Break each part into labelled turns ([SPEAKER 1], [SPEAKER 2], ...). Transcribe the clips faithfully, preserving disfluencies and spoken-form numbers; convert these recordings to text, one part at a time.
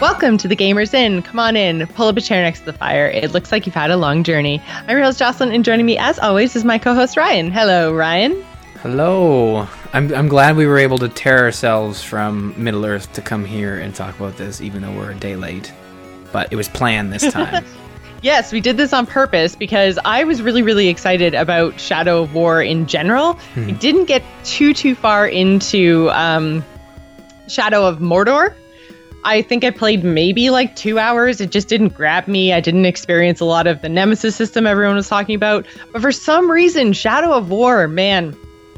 [SPEAKER 1] Welcome to the Gamers Inn. Come on in, pull up a chair next to the fire. It looks like you've had a long journey. I'm your host, Jocelyn, and joining me, as always, is my co-host, Ryan. Hello, Ryan.
[SPEAKER 2] Hello. I'm I'm glad we were able to tear ourselves from Middle Earth to come here and talk about this, even though we're a day late. But it was planned this time.
[SPEAKER 1] Yes, we did this on purpose because I was really, really excited about Shadow of War in general.
[SPEAKER 2] Hmm.
[SPEAKER 1] We didn't get too, too far into um, Shadow of Mordor. I think I played maybe like two hours. It just didn't grab me. I didn't experience a lot of the Nemesis system everyone was talking about. But for some reason, Shadow of War, man,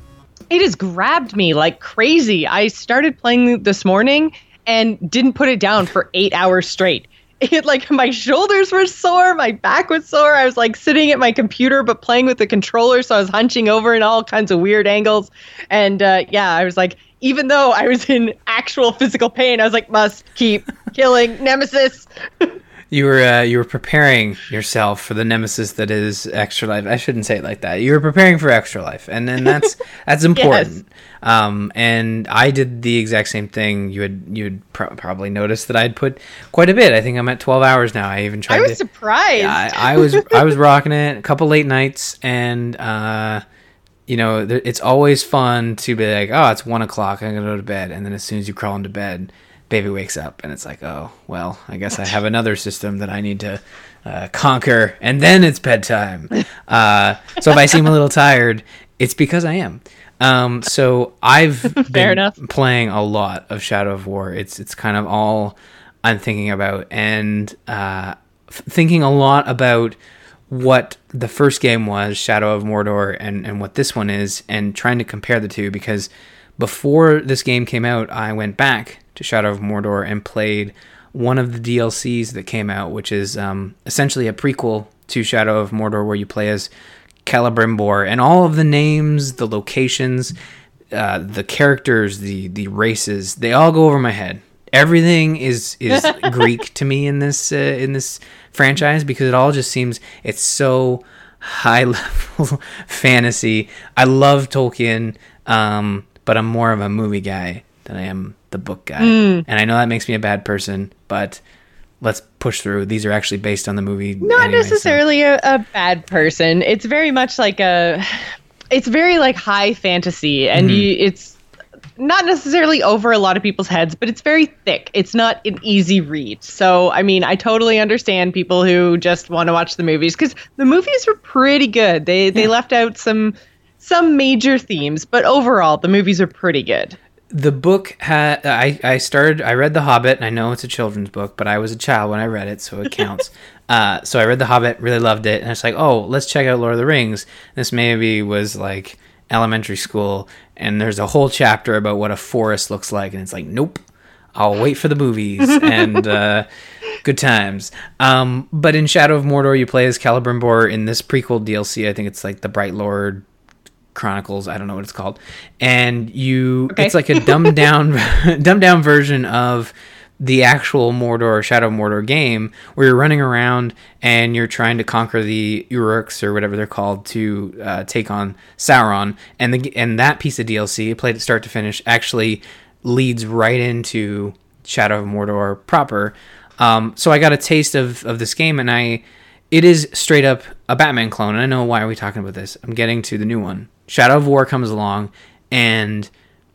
[SPEAKER 1] it has grabbed me like crazy. I started playing this morning and didn't put it down for eight hours straight. It like my shoulders were sore, my back was sore. I was like sitting at my computer but playing with the controller, so I was hunching over in all kinds of weird angles. And uh, yeah, I was like, even though I was in actual physical pain, I was like, must keep killing Nemesis.
[SPEAKER 2] You were uh, you were preparing yourself for the nemesis that is Extra Life. I shouldn't say it like that. You were preparing for Extra Life, and then that's that's important. Yes. Um, and I did the exact same thing. You had you'd pro- probably noticed that I'd put quite a bit. I think I'm at twelve hours now. I even tried.
[SPEAKER 1] I was
[SPEAKER 2] to,
[SPEAKER 1] surprised.
[SPEAKER 2] Yeah, I, I was I was rocking it. A couple late nights, and uh, you know, th- it's always fun to be like, oh, it's one o'clock. I'm gonna go to bed, and then as soon as you crawl into bed, baby wakes up and it's like, oh, well, I guess I have another system that I need to uh, conquer, and then it's bedtime. Uh, so if I seem a little tired, it's because I am. Um, so I've been
[SPEAKER 1] enough.
[SPEAKER 2] playing a lot of Shadow of War. It's it's kind of all I'm thinking about, and uh, f- thinking a lot about what the first game was, Shadow of Mordor, and, and what this one is, and trying to compare the two, because before this game came out, I went back to Shadow of Mordor and played one of the D L Cs that came out, which is um, essentially a prequel to Shadow of Mordor, where you play as Celebrimbor, and all of the names, the locations, uh, the characters, the the races, they all go over my head. Everything is is Greek to me in this uh, in this franchise, because it all just seems, it's so high level fantasy. I love Tolkien, um, but I'm more of a movie guy than I am the book guy. Mm. And I know that makes me a bad person, but let's push through. These are actually based on the movie.
[SPEAKER 1] Not
[SPEAKER 2] anyway,
[SPEAKER 1] necessarily
[SPEAKER 2] so.
[SPEAKER 1] a, a bad person. It's very much like a, it's very like high fantasy, and mm-hmm. you, it's not necessarily over a lot of people's heads, but it's very thick. It's not an easy read. So, I mean, I totally understand people who just want to watch the movies, because the movies were pretty good. They, yeah. they left out some, some major themes, but overall the movies are pretty good.
[SPEAKER 2] The book had, I, I started, I read The Hobbit, and I know it's a children's book, but I was a child when I read it, so it counts. uh, so I read The Hobbit, really loved it, and it's like, oh, let's check out Lord of the Rings. This maybe was like elementary school, and there's a whole chapter about what a forest looks like, and it's like, nope, I'll wait for the movies, and uh, good times. Um, but in Shadow of Mordor, you play as Celebrimbor in this prequel D L C. I think it's like the Bright Lord Chronicles, I don't know what it's called, and you okay. It's like a dumbed down dumbed down version of the actual Mordor Shadow of Mordor game, where you're running around and you're trying to conquer the Uruks or whatever they're called to uh, take on Sauron, and the and that piece of D L C, played it start to finish, actually leads right into Shadow of Mordor proper. Um, so I got a taste of of this game, and I it is straight up a Batman clone. And I know, why are we talking about this? I'm getting to the new one. Shadow of War comes along, and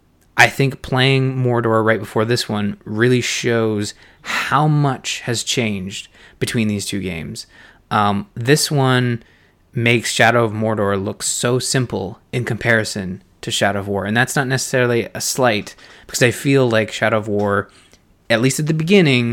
[SPEAKER 2] I think playing Mordor right before this one really shows how much has changed between these two games. Um, this one makes Shadow of Mordor look so simple in comparison to Shadow of War, and that's not necessarily a slight, because I feel like Shadow of War, at least at the beginning,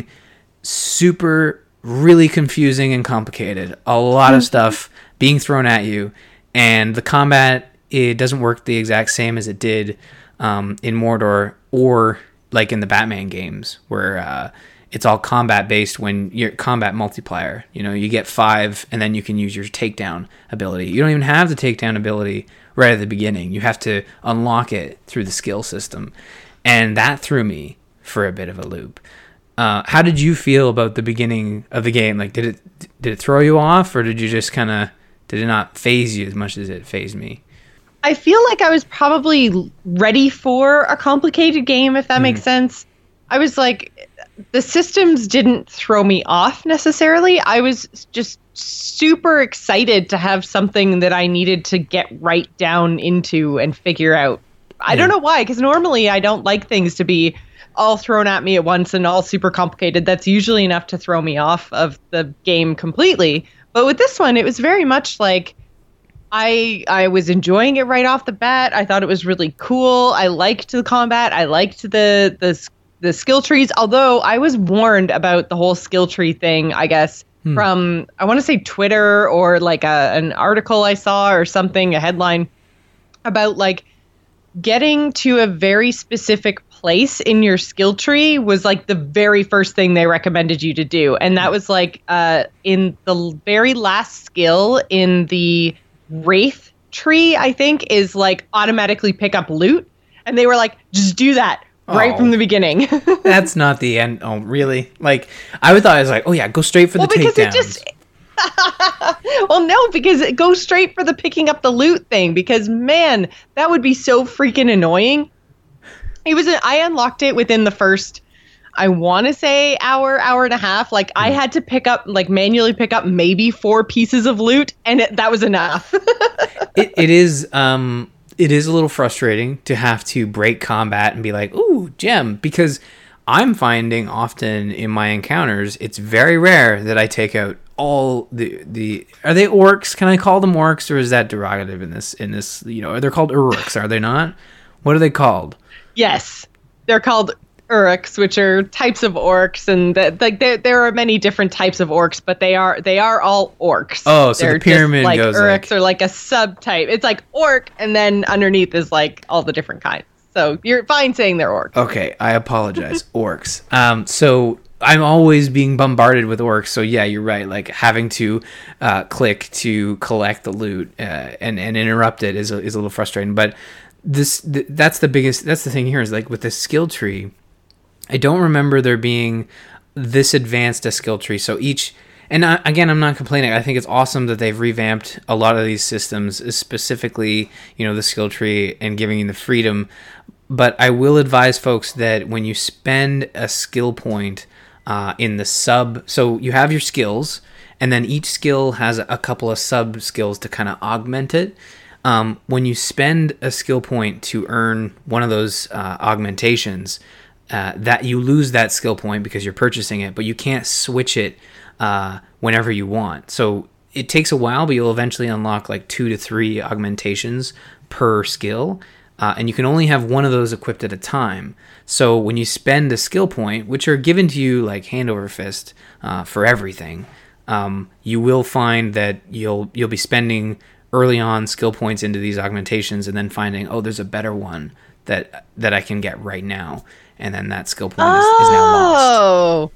[SPEAKER 2] super, really confusing and complicated. A lot of stuff being thrown at you, and the combat, it doesn't work the exact same as it did um, in Mordor, or like in the Batman games, where uh, it's all combat based. When you're combat multiplier, you know, you get five, and then you can use your takedown ability. You don't even have the takedown ability right at the beginning. You have to unlock it through the skill system, and that threw me for a bit of a loop. Uh, how did you feel about the beginning of the game? Like, did it did it throw you off, or did you just kind of, did it not faze you as much as it fazed me?
[SPEAKER 1] I feel like I was probably ready for a complicated game, if that mm. makes sense. I was like, the systems didn't throw me off necessarily. I was just super excited to have something that I needed to get right down into and figure out. I yeah. don't know why, because normally I don't like things to be all thrown at me at once and all super complicated. That's usually enough to throw me off of the game completely. But with this one, it was very much like I I was enjoying it right off the bat. I thought it was really cool. I liked the combat. I liked the the the skill trees. Although I was warned about the whole skill tree thing, I guess, hmm. from I want to say Twitter or like a, an article I saw or something, a headline about like getting to a very specific place in your skill tree was like the very first thing they recommended you to do. And that was like uh, in the very last skill in the Wraith tree, I think, is like automatically pick up loot. And they were like, just do that right oh, from the beginning.
[SPEAKER 2] That's not the end. Oh, really? Like, I would thought I was like, oh yeah, go straight for the
[SPEAKER 1] well, because
[SPEAKER 2] takedowns.
[SPEAKER 1] It just well, no, because it goes straight for the picking up the loot thing. Because man, that would be so freaking annoying. It was. A, I unlocked it within the first, I want to say, hour, hour and a half. Like mm. I had to pick up, like manually pick up maybe four pieces of loot, and it, that was enough.
[SPEAKER 2] it, it is. Um, it is a little frustrating to have to break combat and be like, "Ooh, gem," because I'm finding often in my encounters, it's very rare that I take out all the the are they orcs? Can I call them orcs, or is that derogative in this in this? You know, they're called urks, are they not? What are they called?
[SPEAKER 1] Yes, they're called urks, which are types of orcs, and that like there there are many different types of orcs, but they are they are all orcs.
[SPEAKER 2] Oh, so
[SPEAKER 1] they're
[SPEAKER 2] the pyramid
[SPEAKER 1] just like
[SPEAKER 2] goes
[SPEAKER 1] urks
[SPEAKER 2] like...
[SPEAKER 1] are like a subtype. It's like orc, and then underneath is like all the different kinds. So you're fine saying they're orcs.
[SPEAKER 2] Okay, I apologize. Orcs. Um, so I'm always being bombarded with orcs. So yeah, you're right. Like having to uh, click to collect the loot uh, and and interrupt it is a, is a little frustrating. But this th- that's the biggest. That's the thing here is like with the skill tree. I don't remember there being this advanced a skill tree. So each. And I, again, I'm not complaining. I think it's awesome that they've revamped a lot of these systems, specifically, you know, the skill tree and giving you the freedom. But I will advise folks that when you spend a skill point uh, in the sub, so you have your skills, and then each skill has a couple of sub skills to kind of augment it. Um, when you spend a skill point to earn one of those uh, augmentations, uh, that you lose that skill point because you're purchasing it, but you can't switch it uh, whenever you want. So it takes a while, but you'll eventually unlock like two to three augmentations per skill. Uh, and you can only have one of those equipped at a time. So when you spend a skill point, which are given to you like hand over fist uh, for everything, um, you will find that you'll you'll be spending early on skill points into these augmentations, and then finding, oh, there's a better one that that I can get right now, and then that skill point is,
[SPEAKER 1] oh.
[SPEAKER 2] is now lost.
[SPEAKER 1] Oh.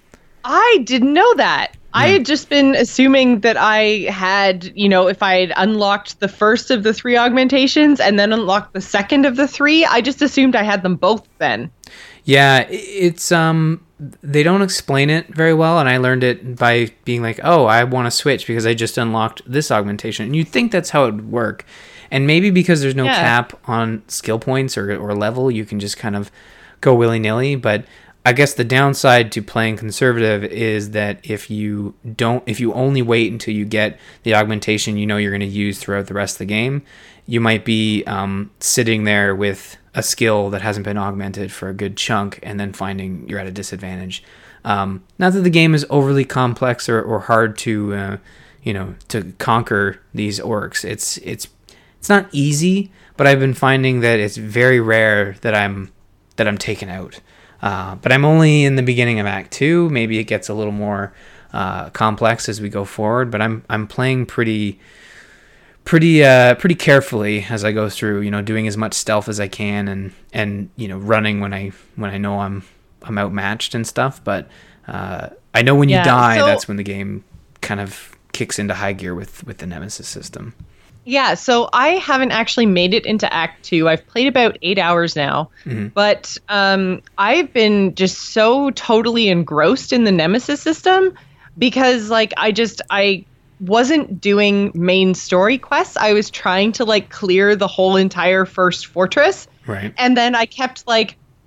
[SPEAKER 1] I didn't know that. Mm. I had just been assuming that I had, you know, if I had unlocked the first of the three augmentations and then unlocked the second of the three, I just assumed I had them both then.
[SPEAKER 2] Yeah, it's um they don't explain it very well, and I learned it by being like, oh, I want to switch because I just unlocked this augmentation. And you'd think that's how it would work. And maybe because there's no yeah. cap on skill points or or level, you can just kind of go willy-nilly, but I guess the downside to playing conservative is that if you don't, if you only wait until you get the augmentation you know you're going to use throughout the rest of the game, you might be um, sitting there with a skill that hasn't been augmented for a good chunk, and then finding you're at a disadvantage. Um, not that the game is overly complex or, or hard to, uh, you know, to conquer these orcs. It's it's it's not easy, but I've been finding that it's very rare that I'm that I'm taken out. Uh, but I'm only in the beginning of Act Two. Maybe it gets a little more uh, complex as we go forward. But I'm I'm playing pretty, pretty, uh, pretty carefully as I go through. You know, doing as much stealth as I can, and and you know, running when I when I know I'm I'm outmatched and stuff. But uh, I know when you yeah, die, so- that's when the game kind of kicks into high gear with with the Nemesis system.
[SPEAKER 1] Yeah, so I haven't actually made it into Act Two. I've played about eight hours now, mm-hmm. but um, I've been just so totally engrossed in the Nemesis system because, like, I just I wasn't doing main story quests. I was trying to like clear the whole entire first fortress,
[SPEAKER 2] right?
[SPEAKER 1] And then I kept like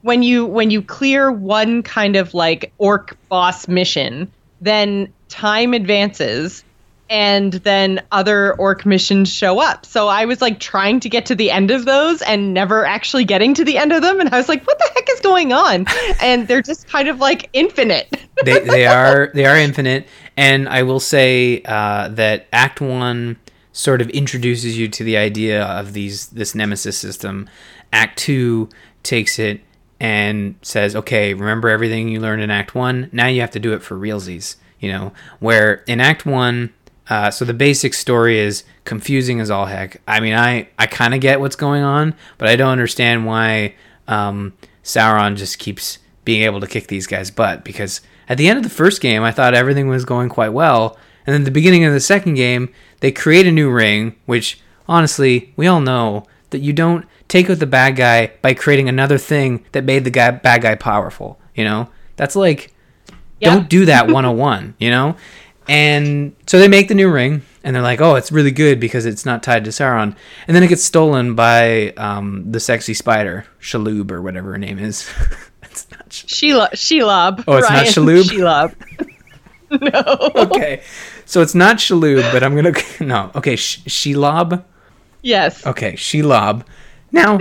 [SPEAKER 1] when you when you clear one kind of like orc boss mission, then time advances and then other orc missions show up. So I was like trying to get to the end of those and never actually getting to the end of them. And I was like, what the heck is going on? And they're just kind of like infinite.
[SPEAKER 2] they they are they are infinite. And I will say uh, that Act One sort of introduces you to the idea of these this nemesis system. Act Two takes it and says, okay, remember everything you learned in Act One? Now you have to do it for realsies. You know, where in Act One, uh, so the basic story is confusing as all heck. I mean, I, I kind of get what's going on, but I don't understand why um, Sauron just keeps being able to kick these guys' butt. Because at the end of the first game, I thought everything was going quite well. And then at the beginning of the second game, they create a new ring, which, honestly, we all know that you don't take out the bad guy by creating another thing that made the guy, bad guy powerful. You know? That's like... Yeah. Don't do that one oh one, you know? And so they make the new ring, and they're like, oh, it's really good because it's not tied to Sauron. And then it gets stolen by um, the sexy spider, Shelob, or whatever her name is. It's not
[SPEAKER 1] Shelob. Shelob.
[SPEAKER 2] Oh, it's
[SPEAKER 1] Ryan.
[SPEAKER 2] not Shelob?
[SPEAKER 1] Shelob. No.
[SPEAKER 2] Okay. So it's not Shelob, but I'm going to... No. Okay, Sh- Shelob?
[SPEAKER 1] Yes.
[SPEAKER 2] Okay, Shelob. Now...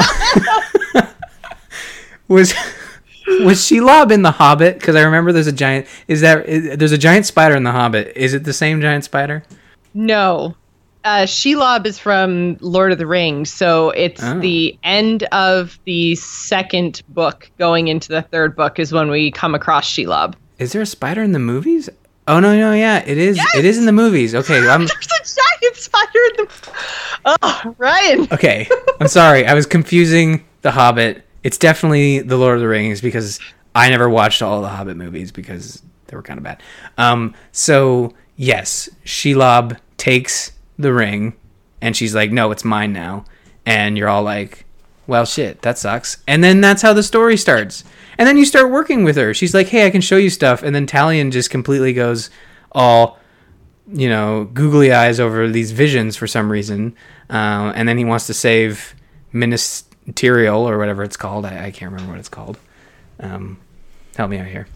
[SPEAKER 2] was... Was Shelob in The Hobbit? Because I remember there's a giant... Is that... Is, there's a giant spider in The Hobbit. Is it the same giant spider?
[SPEAKER 1] No. Uh, Shelob is from Lord of the Rings, so it's oh. the end of the second book going into the third book is when we come across Shelob.
[SPEAKER 2] Is there a spider in the movies? Oh, no, no, yeah. It is
[SPEAKER 1] Yes!
[SPEAKER 2] It is in the movies. Okay. I'm...
[SPEAKER 1] There's a giant spider in the... Oh, Ryan.
[SPEAKER 2] Okay. I'm sorry. I was confusing The Hobbit. It's definitely The Lord of the Rings because I never watched all the Hobbit movies because they were kind of bad. Um, so, yes, Shelob takes the ring and she's like, no, it's mine now. And you're all like, well, shit, that sucks. And then that's how the story starts. And then you start working with her. She's like, hey, I can show you stuff. And then Talion just completely goes all, you know, googly eyes over these visions for some reason. Uh, and then he wants to save Minas Tirith or whatever it's called. I, I can't remember what it's called. Um, help me out here.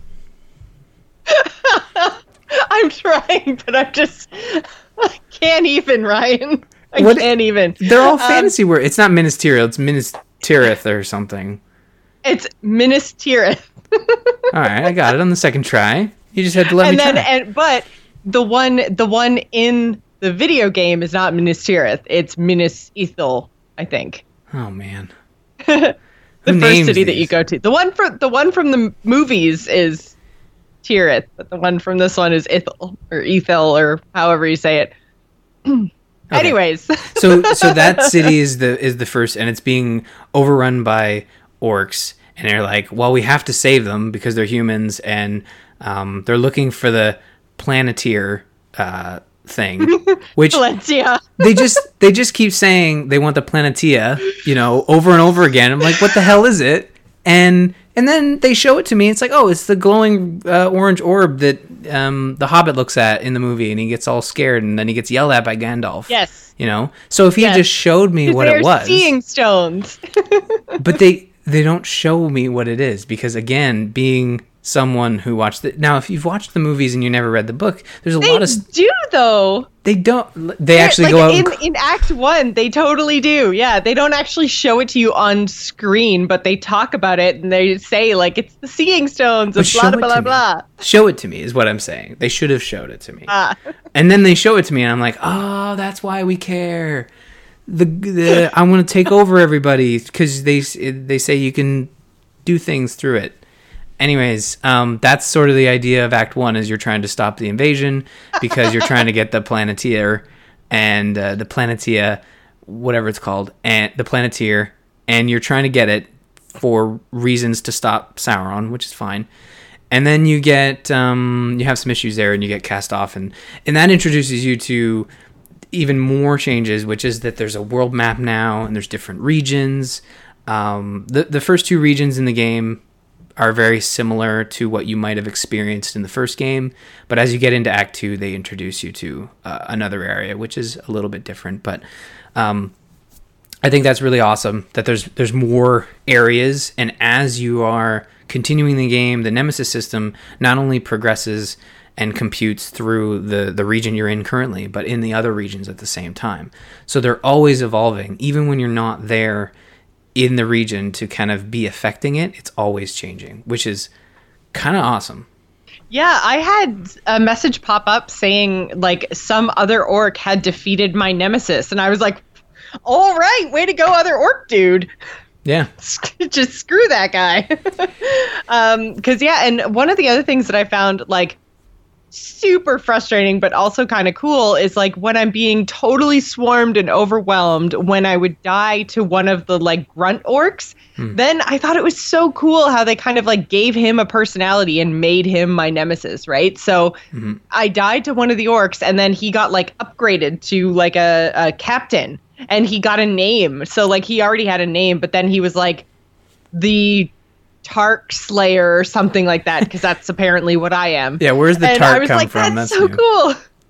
[SPEAKER 1] I'm trying, but I'm just... I can't even, Ryan. I
[SPEAKER 2] what,
[SPEAKER 1] can't even.
[SPEAKER 2] They're all
[SPEAKER 1] um,
[SPEAKER 2] fantasy words. It's not Minas Tirith. It's Minas Tirith or something.
[SPEAKER 1] It's Minas Tirith.
[SPEAKER 2] All right, I got it on the second try. You just had to let
[SPEAKER 1] and
[SPEAKER 2] me
[SPEAKER 1] then,
[SPEAKER 2] try.
[SPEAKER 1] And, but the one, the one in the video game is not Minas Tirith. It's Minas Ithil, I think.
[SPEAKER 2] Oh, man.
[SPEAKER 1] the
[SPEAKER 2] Who
[SPEAKER 1] first city
[SPEAKER 2] these?
[SPEAKER 1] that you go to. The one for the one from the movies is Tirith, but the one from this one is Ithil or Ethel or however you say it. Okay. Anyways,
[SPEAKER 2] so so that city is the is the first, and it's being overrun by orcs, and they're like, well, we have to save them because they're humans, and um, they're looking for the Planeteer uh, thing, which
[SPEAKER 1] Planetia.
[SPEAKER 2] they just they just keep saying they want the Planetia, you know, over and over again. I'm like, what the hell is it? And and then they show it to me. It's like, oh, it's the glowing uh, orange orb that um, the Hobbit looks at in the movie, and he gets all scared, and then he gets yelled at by Gandalf.
[SPEAKER 1] Yes,
[SPEAKER 2] you know. So if he
[SPEAKER 1] yes.
[SPEAKER 2] just showed me what
[SPEAKER 1] They're
[SPEAKER 2] it was,
[SPEAKER 1] seeing stones.
[SPEAKER 2] but they they don't show me what it is because, again, being someone who watched it now, if you've watched the movies and you never read the book, there's a
[SPEAKER 1] they
[SPEAKER 2] lot of
[SPEAKER 1] do though.
[SPEAKER 2] They don't. They actually
[SPEAKER 1] like
[SPEAKER 2] go out
[SPEAKER 1] in,
[SPEAKER 2] and...
[SPEAKER 1] in Act One. They totally do. Yeah, they don't actually show it to you on screen, but they talk about it and they say like it's the seeing stones and blah blah blah blah.
[SPEAKER 2] Show it to me is what I'm saying. They should have showed it to me.
[SPEAKER 1] Ah.
[SPEAKER 2] And then they show it to me, and I'm like, oh, that's why we care. The, the I want to take over everybody because they they say you can do things through it. Anyways, um, that's sort of the idea of Act One: is you're trying to stop the invasion because you're trying to get the Planeteer and uh, the Planetia, whatever it's called, and the Planeteer, and you're trying to get it for reasons to stop Sauron, which is fine. And then you get um, you have some issues there, and you get cast off, and and that introduces you to even more changes, which is that there's a world map now, and there's different regions. Um, the the first two regions in the game are very similar to what you might have experienced in the first game, but as you get into Act Two, they introduce you to uh, another area, which is a little bit different. But um, I think that's really awesome that there's there's more areas, and as you are continuing the game, the Nemesis system not only progresses and computes through the, the region you're in currently, but in the other regions at the same time. So they're always evolving, even when you're not there in the region to kind of be affecting it. It's always changing, which is kind of awesome.
[SPEAKER 1] Yeah, I had a message pop up saying like some other orc had defeated my nemesis, and I was like, all right, way to go, other orc dude.
[SPEAKER 2] Yeah.
[SPEAKER 1] Just screw that guy. um, cause yeah. And one of the other things that I found like super frustrating, but also kind of cool is like when I'm being totally swarmed and overwhelmed, when I would die to one of the like grunt orcs, hmm. then I thought it was so cool how they kind of like gave him a personality and made him my nemesis. Right. So mm-hmm. I died to one of the orcs, and then he got like upgraded to like a, a captain. And he got a name. So, like, he already had a name, but then he was, like, the Tark Slayer or something like that, because that's apparently what I am.
[SPEAKER 2] Yeah, where's the
[SPEAKER 1] and
[SPEAKER 2] Tark
[SPEAKER 1] I was
[SPEAKER 2] come
[SPEAKER 1] like,
[SPEAKER 2] from?
[SPEAKER 1] That's, that's so new. Cool.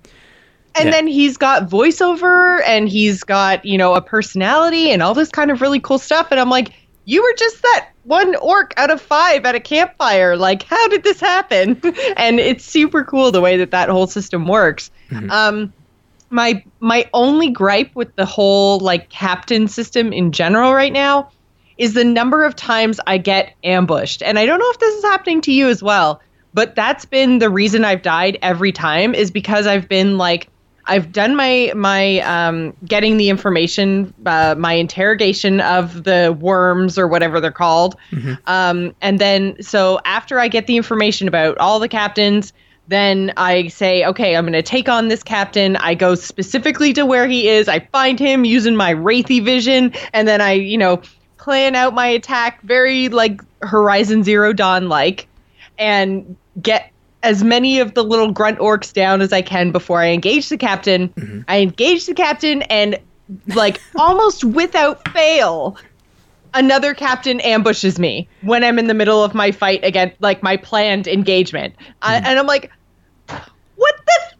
[SPEAKER 1] And yeah. then he's got voiceover, and he's got, you know, a personality and all this kind of really cool stuff. And I'm like, you were just that one orc out of five at a campfire. Like, how did this happen? And it's super cool the way that that whole system works. Mm-hmm. Um My my only gripe with the whole like captain system in general right now is the number of times I get ambushed. And I don't know if this is happening to you as well, but that's been the reason I've died every time, is because I've been like, I've done my my um, getting the information, uh, my interrogation of the worms or whatever they're called. Mm-hmm. Um, and then so after I get the information about all the captains, then I say, okay, I'm going to take on this captain. I go specifically to where he is. I find him using my Wraithy vision. And then I, you know, plan out my attack very like Horizon Zero Dawn-like, and get as many of the little grunt orcs down as I can before I engage the captain. Mm-hmm. I engage the captain, and like almost without fail, another captain ambushes me when I'm in the middle of my fight against like my planned engagement. Mm. I, and I'm like, what the? F-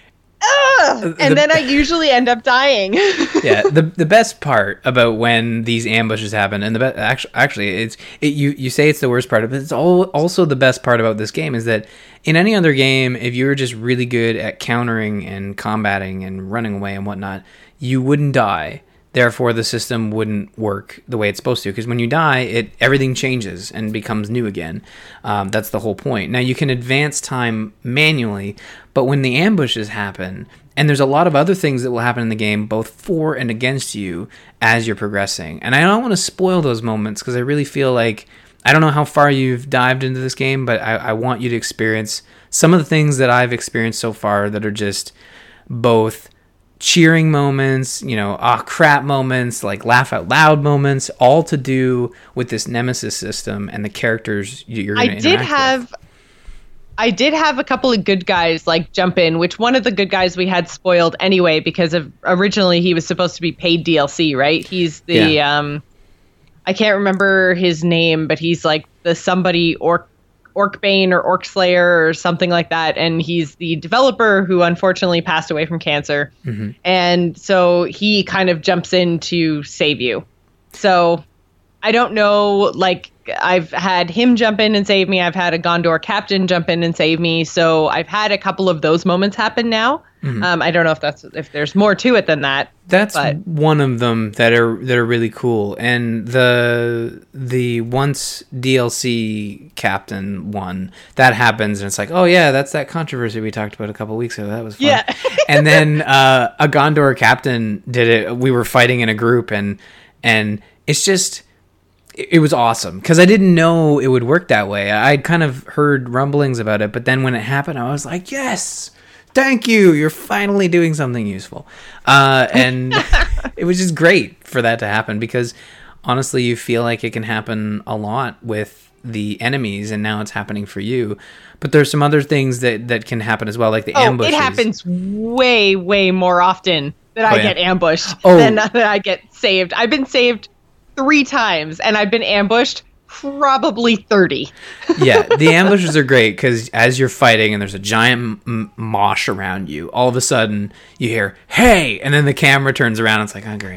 [SPEAKER 1] Ugh! And the, then I usually end up dying.
[SPEAKER 2] Yeah, the the best part about when these ambushes happen, and the be- actually, actually, it's it, you you say it's the worst part, but it's all also the best part about this game is that in any other game, if you were just really good at countering and combating and running away and whatnot, you wouldn't die. Therefore, the system wouldn't work the way it's supposed to, because when you die, it everything changes and becomes new again. Um, that's the whole point. Now, you can advance time manually, but when the ambushes happen, and there's a lot of other things that will happen in the game, both for and against you as you're progressing. And I don't want to spoil those moments, because I really feel like, I don't know how far you've dived into this game, but I, I want you to experience some of the things that I've experienced so far that are just both cheering moments, you know, ah crap moments, like laugh out loud moments, all to do with this Nemesis system and the characters you're going to interact with. I did have,
[SPEAKER 1] I did have a couple of good guys like jump in, which one of the good guys we had spoiled anyway, because of originally he was supposed to be paid D L C, right? He's the, yeah. um, I can't remember his name, but he's like the somebody orc. Orcbane or Orc Slayer or something like that, and he's the developer who unfortunately passed away from cancer. Mm-hmm. And so he kind of jumps in to save you. So I don't know, like I've had him jump in and save me. I've had a Gondor captain jump in and save me. So I've had a couple of those moments happen now. Mm-hmm. Um, I don't know if that's if there's more to it than that.
[SPEAKER 2] That's
[SPEAKER 1] but.
[SPEAKER 2] one of them that are that are really cool. And the the once D L C captain one that happens, and it's like, oh yeah, that's that controversy we talked about a couple weeks ago. That was fun.
[SPEAKER 1] Yeah.
[SPEAKER 2] And then uh, a Gondor captain did it. We were fighting in a group, and and it's just. It was awesome because I didn't know it would work that way. I'd kind of heard rumblings about it, but then when it happened, I was like, yes, thank you. You're finally doing something useful. Uh, and it was just great for that to happen because honestly, you feel like it can happen a lot with the enemies, and now it's happening for you. But there's some other things that, that can happen as well, like the
[SPEAKER 1] oh,
[SPEAKER 2] ambushes.
[SPEAKER 1] It happens way, way more often that I oh, yeah. get ambushed
[SPEAKER 2] oh.
[SPEAKER 1] than that I get saved. I've been saved three times, and I've been ambushed probably thirty.
[SPEAKER 2] Yeah, the ambushes are great because as you're fighting and there's a giant m- mosh around you, all of a sudden you hear, hey, and then the camera turns around and it's like, oh, great.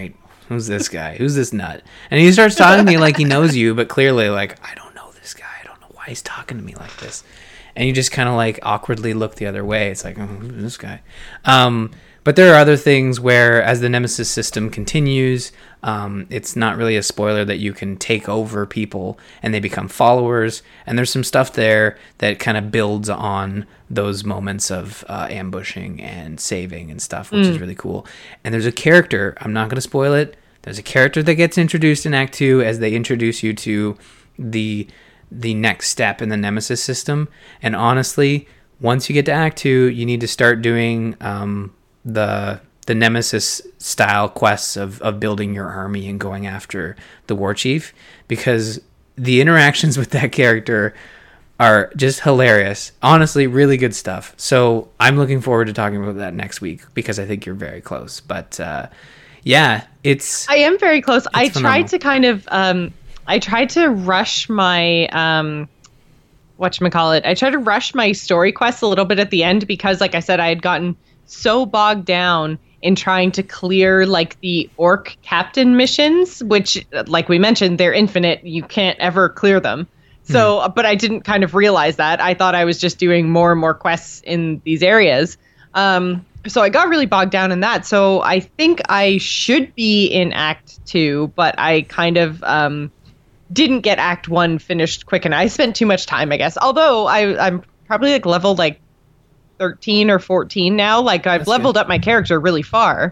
[SPEAKER 2] Who's this guy? Who's this nut? And he starts talking to me like he knows you, but clearly like, I don't know this guy. I don't know why he's talking to me like this. And you just kind of like awkwardly look the other way. It's like, oh, who's this guy? Um, but there are other things where, as the Nemesis system continues, um, it's not really a spoiler that you can take over people and they become followers. And there's some stuff there that kind of builds on those moments of uh, ambushing and saving and stuff, which mm. is really cool. And there's a character, I'm not going to spoil it. There's a character that gets introduced in Act two as they introduce you to the the next step in the Nemesis system. And honestly, once you get to Act two, you need to start doing um, the the Nemesis style quests of, of building your army and going after the war chief, because the interactions with that character are just hilarious. Honestly, really good stuff. So I'm looking forward to talking about that next week, because I think you're very close. But uh, yeah, it's...
[SPEAKER 1] I am very close. I
[SPEAKER 2] phenomenal.
[SPEAKER 1] tried to kind of... Um, I tried to rush my... Um, whatchamacallit? I tried to rush my story quests a little bit at the end, because, like I said, I had gotten so bogged down in trying to clear like the orc captain missions, which, like we mentioned, they're infinite. You can't ever clear them. So, mm. but I didn't kind of realize that. I thought I was just doing more and more quests in these areas. Um, so I got really bogged down in that. So I think I should be in Act Two, but I kind of um, didn't get Act One finished quick enough. I spent too much time, I guess. Although I, I'm probably like level like thirteen or fourteen now. Like I've That's leveled good. up my character really far.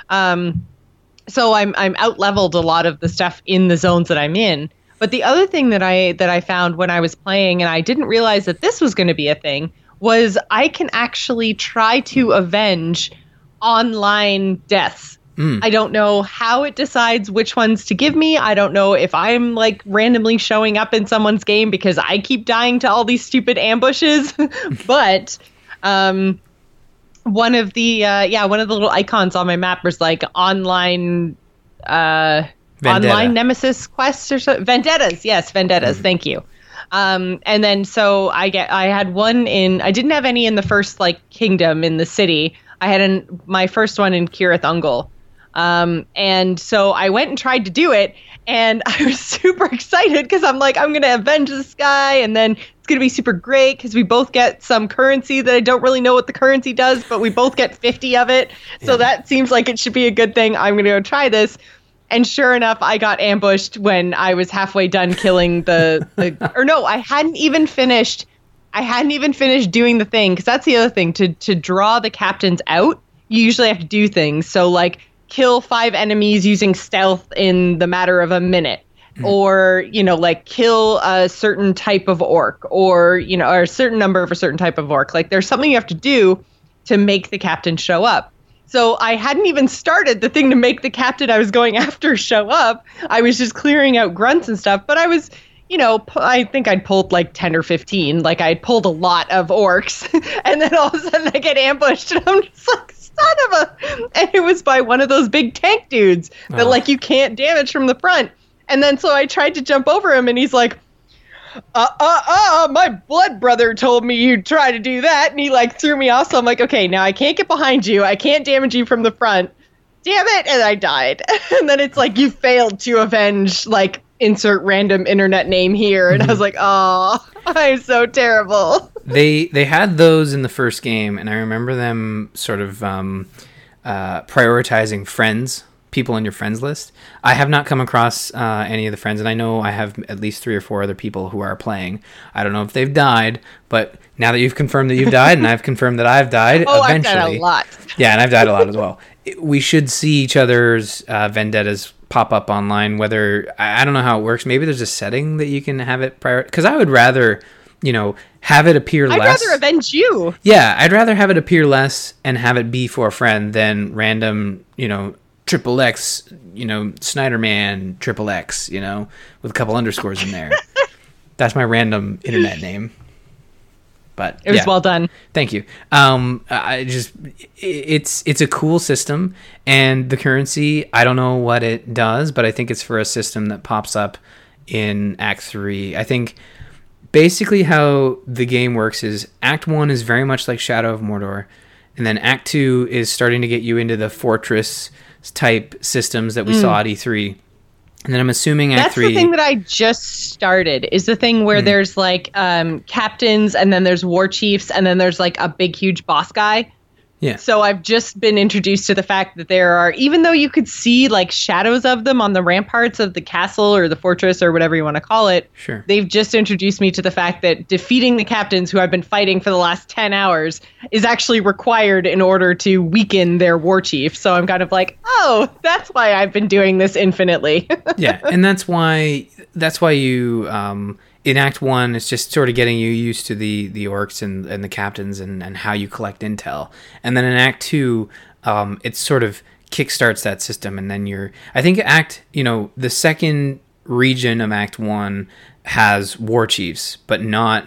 [SPEAKER 1] Um, so I'm I'm out leveled a lot of the stuff in the zones that I'm in. But the other thing that I that I found when I was playing, and I didn't realize that this was going to be a thing, was I can actually try to avenge online deaths. Mm. I don't know how it decides which ones to give me. I don't know if I'm like randomly showing up in someone's game because I keep dying to all these stupid ambushes. But um, one of the uh, yeah, one of the little icons on my map was like online uh, online Nemesis quests or so. Vendettas, yes, vendettas. Mm. Thank you. Um, and then so I get I had one in I didn't have any in the first like kingdom in the city. I had an, my first one in Cirith Ungol. Um, and so I went and tried to do it, and I was super excited because I'm like, I'm going to avenge this guy, and then it's going to be super great because we both get some currency that I don't really know what the currency does, but we both get fifty of it. So yeah. That seems like it should be a good thing. I'm going to go try this. And sure enough, I got ambushed when I was halfway done killing the, the or no, I hadn't even finished. I hadn't even finished doing the thing, because that's the other thing. To to draw the captains out, you usually have to do things. So like kill five enemies using stealth in the matter of a minute, mm. or you know like kill a certain type of orc, or you know or a certain number of a certain type of orc. Like there's something you have to do to make the captain show up. So I hadn't even started the thing to make the captain I was going after show up. I was just clearing out grunts and stuff. But I was, you know, I think I'd pulled like ten or fifteen. Like I'd pulled a lot of orcs. And then all of a sudden I get ambushed. And I'm just like, son of a... And it was by one of those big tank dudes that oh. like you can't damage from the front. And then so I tried to jump over him and he's like, uh, uh, uh, my blood brother told me you'd try to do that. And he like threw me off. So I'm like, okay, now I can't get behind you. I can't damage you from the front. Damn it. And I died. And then it's like, you failed to avenge, like, insert random internet name here. And I was like, oh, I'm so terrible.
[SPEAKER 2] They, they had those in the first game. And I remember them sort of um, uh, prioritizing friends. People in your friends list. I have not come across uh, any of the friends, and I know I have at least three or four other people who are playing. I don't know if they've died, but now that you've confirmed that you've died, and I've confirmed that I've died,
[SPEAKER 1] oh,
[SPEAKER 2] eventually,
[SPEAKER 1] I've died a lot.
[SPEAKER 2] Yeah, and I've died a lot as well. We should see each other's uh, vendettas pop up online. Whether I, I don't know how it works. Maybe there's a setting that you can have it prior. Because I would rather, you know, have it appear
[SPEAKER 1] I'd
[SPEAKER 2] less.
[SPEAKER 1] I'd rather avenge you.
[SPEAKER 2] Yeah, I'd rather have it appear less and have it be for a friend than random, you know. Triple X, you know, Snyder Man, Triple X, you know, with a couple underscores in there. That's my random internet name. But
[SPEAKER 1] it was
[SPEAKER 2] yeah.
[SPEAKER 1] well done.
[SPEAKER 2] Thank you. Um, I just, it's it's a cool system, and the currency, I don't know what it does, but I think it's for a system that pops up in Act Three. I think basically how the game works is Act One is very much like Shadow of Mordor, and then Act Two is starting to get you into the fortress type systems that we
[SPEAKER 1] Mm.
[SPEAKER 2] saw at E three. And then I'm assuming Act
[SPEAKER 1] That's
[SPEAKER 2] three.
[SPEAKER 1] the thing that I just started. Is the thing where
[SPEAKER 2] Mm.
[SPEAKER 1] there's like um, captains, and then there's war chiefs, and then there's like a big, huge boss guy.
[SPEAKER 2] Yeah.
[SPEAKER 1] So I've just been introduced to the fact that there are, even though you could see like shadows of them on the ramparts of the castle or the fortress or whatever you want to call it.
[SPEAKER 2] Sure.
[SPEAKER 1] They've just introduced me to the fact that defeating the captains who I've been fighting for the last ten hours is actually required in order to weaken their war chief. So I'm kind of like, oh, that's why I've been doing this infinitely.
[SPEAKER 2] Yeah, and that's why that's why you um, in Act One, it's just sort of getting you used to the the orcs and, and the captains and, and how you collect intel, and then in Act Two, um, it sort of kickstarts that system, and then you're. I think Act, you know, the second region of Act One has war chiefs, but not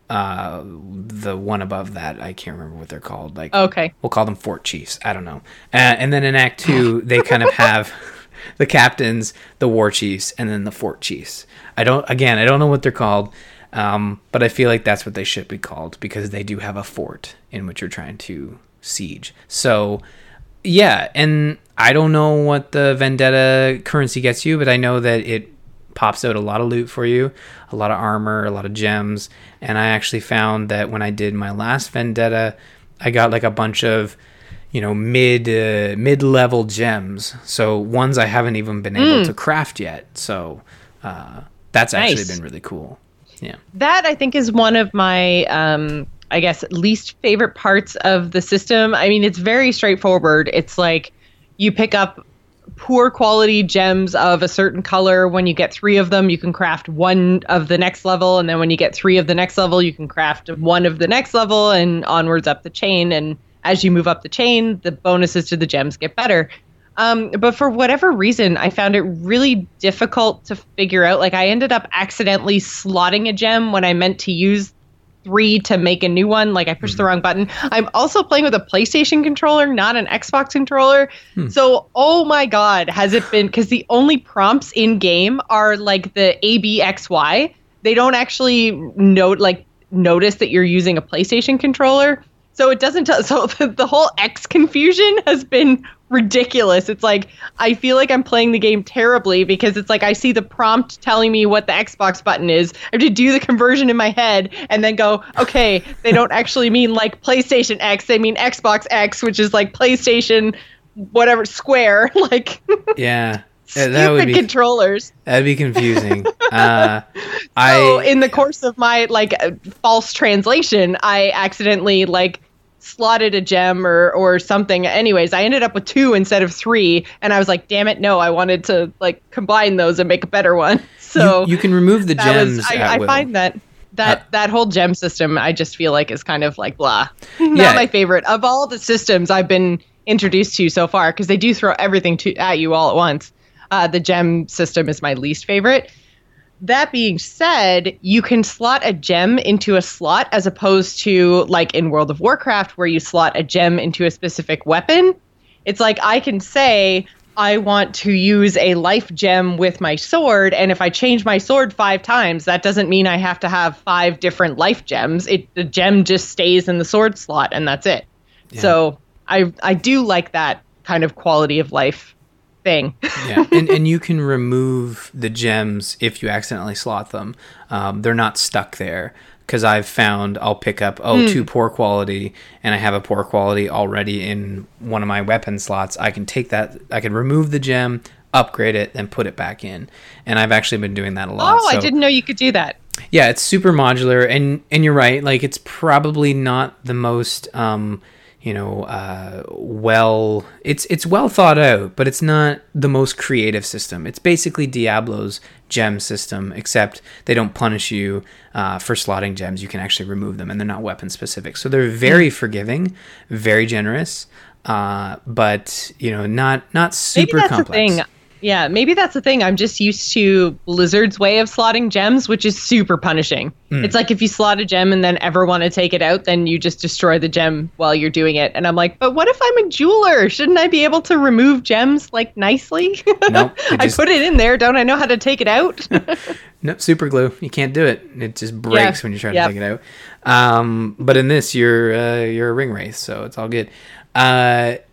[SPEAKER 2] uh, the one above that. I can't remember what they're called. Like,
[SPEAKER 1] Okay.
[SPEAKER 2] we'll call them fort chiefs. I don't know. Uh, and then in Act Two, they kind of have the captains, the war chiefs, and then the fort chiefs. I don't, again, I don't know what they're called, um, but I feel like that's what they should be called because they do have a fort in which you're trying to siege. So, yeah, and I don't know what the Vendetta currency gets you, but I know that it pops out a lot of loot for you, a lot of armor, a lot of gems, and I actually found that when I did my last Vendetta, I got like a bunch of, you know, mid uh, mid-level gems, so ones I haven't even been able
[SPEAKER 1] Mm.
[SPEAKER 2] to craft yet. So uh, that's
[SPEAKER 1] Nice.
[SPEAKER 2] actually been really cool. Yeah.
[SPEAKER 1] That I think is one of my, um, I guess, least favorite parts of the system. I mean, it's very straightforward. It's like you pick up poor quality gems of a certain color. When you get three of them, you can craft one of the next level. And then when you get three of the next level, you can craft one of the next level and onwards up the chain. And as you move up the chain, the bonuses to the gems get better. Um, but for whatever reason, I found it really difficult to figure out. Like I ended up accidentally slotting a gem when I meant to use three to make a new one. Like I pushed the wrong button. I'm also playing with a PlayStation controller, not an Xbox controller.
[SPEAKER 2] Hmm.
[SPEAKER 1] So, oh my God, has it been, because the only prompts in game are like the A B X Y. They don't actually note, like notice that you're using a PlayStation controller. So it doesn't tell. So the, the whole X confusion has been ridiculous. It's like, I feel like I'm playing the game terribly because it's like I see the prompt telling me what the Xbox button is. I have to do the conversion in my head and then go, okay, they don't actually mean like PlayStation X. They mean Xbox X, which is like PlayStation, whatever, square. Like,
[SPEAKER 2] Yeah. Yeah,
[SPEAKER 1] stupid
[SPEAKER 2] that would be
[SPEAKER 1] controllers.
[SPEAKER 2] that'd be confusing. uh, I
[SPEAKER 1] So in the course of my like uh, false translation, I accidentally like slotted a gem or or something. Anyways, I ended up with two instead of three, and I was like, damn it, no, I wanted to like combine those and make a better one. So
[SPEAKER 2] you, you can remove the
[SPEAKER 1] that
[SPEAKER 2] gems.
[SPEAKER 1] was, I,
[SPEAKER 2] at
[SPEAKER 1] I
[SPEAKER 2] will.
[SPEAKER 1] find that that
[SPEAKER 2] Uh,
[SPEAKER 1] that whole gem system, I just feel like is kind of like blah. Not
[SPEAKER 2] Yeah.
[SPEAKER 1] my favorite of all the systems I've been introduced to so far, because they do throw everything to at you all at once. Uh, the gem system is my least favorite. That being said, you can slot a gem into a slot as opposed to like in World of Warcraft where you slot a gem into a specific weapon. It's like I can say I want to use a life gem with my sword, and if I change my sword five times, that doesn't mean I have to have five different life gems. It the gem just stays in the sword slot and that's it.
[SPEAKER 2] Yeah.
[SPEAKER 1] So I I do like that kind of quality of life thing.
[SPEAKER 2] Yeah, and and you can remove the gems if you accidentally slot them. Um, they're not stuck there because I've found I'll pick up oh
[SPEAKER 1] Mm.
[SPEAKER 2] two poor quality, and I have a poor quality already in one of my weapon slots. I can take that, I can remove the gem, upgrade it, then put it back in. And I've actually been doing that a lot.
[SPEAKER 1] Oh, I
[SPEAKER 2] so-
[SPEAKER 1] didn't know you could do that.
[SPEAKER 2] Yeah, it's super modular, and and you're right. Like it's probably not the most um, you know, uh, well, it's it's well thought out, but it's not the most creative system. It's basically Diablo's gem system, except they don't punish you uh, for slotting gems. You can actually remove them, and they're not weapon specific. So they're very forgiving, very generous, uh, but you know, not not super
[SPEAKER 1] Maybe that's
[SPEAKER 2] complex.
[SPEAKER 1] the thing. Yeah, maybe that's the thing. I'm just used to Blizzard's way of slotting gems, which is super punishing.
[SPEAKER 2] Mm.
[SPEAKER 1] It's like if you slot a gem and then ever want to take it out, then you just destroy the gem while you're doing it. And I'm like, but what if I'm a jeweler? Shouldn't I be able to remove gems like nicely?
[SPEAKER 2] Nope, they
[SPEAKER 1] I
[SPEAKER 2] just-
[SPEAKER 1] put it in there. Don't I know how to take it out?
[SPEAKER 2] No, super glue. You can't do it. It just breaks
[SPEAKER 1] Yeah.
[SPEAKER 2] when you try
[SPEAKER 1] Yep.
[SPEAKER 2] to take it out. Um, but in this, you're uh, you're a ring wraith, so it's all good. Uh,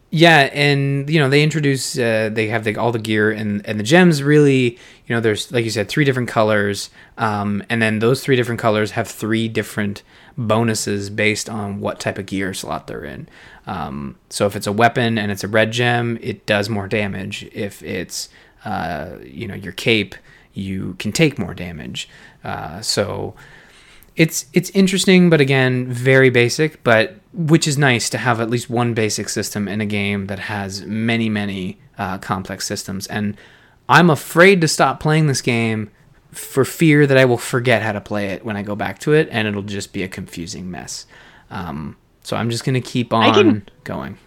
[SPEAKER 2] Yeah, and you know they introduce uh, they have the, all the gear and and the gems. Really, you know, there's like you said, three different colors, um, and then those three different colors have three different bonuses based on what type of gear slot they're in. Um, so if it's a weapon and it's a red gem, it does more damage. If it's uh, you know your cape, you can take more damage. Uh, so. It's it's interesting, but again, very basic, but which is nice to have at least one basic system in a game that has many, many uh, complex systems. And I'm afraid to stop playing this game for fear that I will forget how to play it when I go back to it, and it'll just be a confusing mess. Um, so I'm just going to keep on can, going.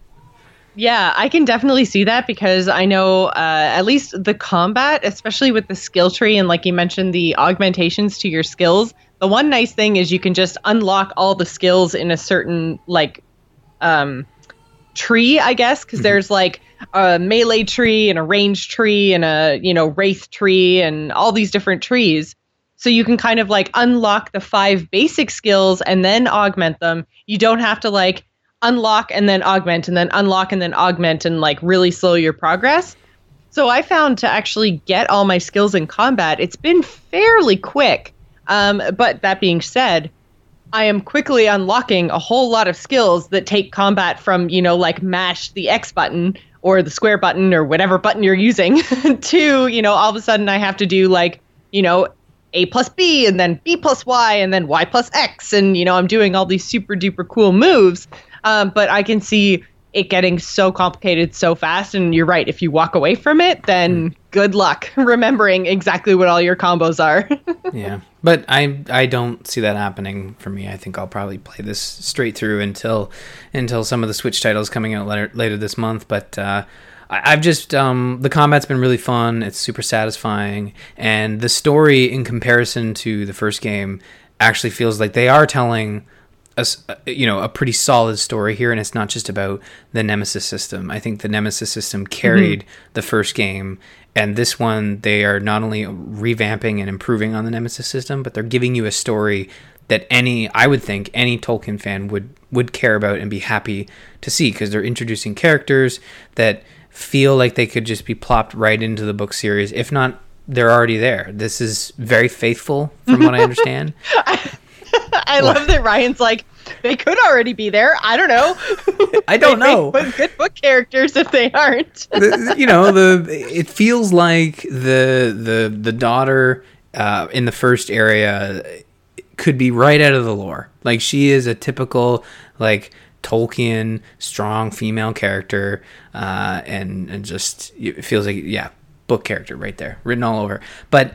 [SPEAKER 1] Yeah, I can definitely see that because I know uh, at least the combat, especially with the skill tree and like you mentioned, the augmentations to your skills. The one nice thing is you can just unlock all the skills in a certain like um, tree, I guess, because mm-hmm. there's like a melee tree and a range tree and a, you know, wraith tree and all these different trees. So you can kind of like unlock the five basic skills and then augment them. You don't have to like unlock and then augment and then unlock and then augment and like really slow your progress. So I found to actually get all my skills in combat, it's been fairly quick. Um, but that being said, I am quickly unlocking a whole lot of skills that take combat from, you know, like mash the X button or the square button or whatever button you're using to, you know, all of a sudden I have to do like, you know, A plus B and then B plus Y and then Y plus X. And, you know, I'm doing all these super duper cool moves. Um, but I can see it getting so complicated so fast. And you're right. If you walk away from it, then good luck remembering exactly what all your combos are.
[SPEAKER 2] Yeah. But I I don't see that happening for me. I think I'll probably play this straight through until until some of the Switch titles coming out later, later this month. But uh, I, I've just um, the combat's been really fun. It's super satisfying, and the story in comparison to the first game actually feels like they are telling a, you know, a pretty solid story here, and it's not just about the Nemesis system. I think the Nemesis system carried mm-hmm. the first game. And this one, they are not only revamping and improving on the Nemesis system, but they're giving you a story that any, I would think, any Tolkien fan would, would care about and be happy to see, because they're introducing characters that feel like they could just be plopped right into the book series. If not, they're already there. This is very faithful, from what I understand.
[SPEAKER 1] I, I love that Ryan's like, they could already be there. I don't know.
[SPEAKER 2] I don't
[SPEAKER 1] they
[SPEAKER 2] know.
[SPEAKER 1] Make good book characters if they aren't.
[SPEAKER 2] the, you know, the it feels like the the the daughter uh, in the first area could be right out of the lore. Like, she is a typical like Tolkien strong female character, uh, and and just it feels like yeah, book character right there, written all over. But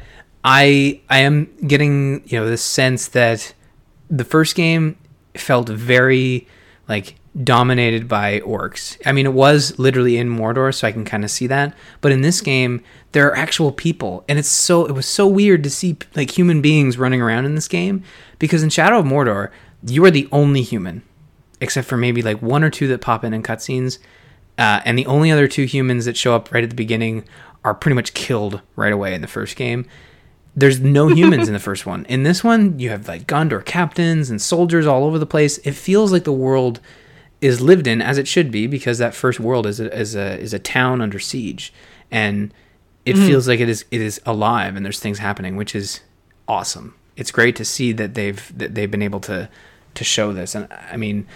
[SPEAKER 2] I I am getting, you know, this sense that the first game felt very like dominated by orcs. I mean, it was literally in Mordor, so I can kind of see that. But in this game, there are actual people, and it's so it was so weird to see like human beings running around in this game, because in Shadow of Mordor, you are the only human, except for maybe like one or two that pop in in cutscenes, uh, and the only other two humans that show up right at the beginning are pretty much killed right away in the first game. There's no humans in the first one. In this one, you have like Gondor captains and soldiers all over the place. It feels like the world is lived in as it should be, because that first world is a, is a is a town under siege, and it mm-hmm. feels like it is it is alive and there's things happening, which is awesome. It's great to see that they've that they've been able to to show this. And I mean,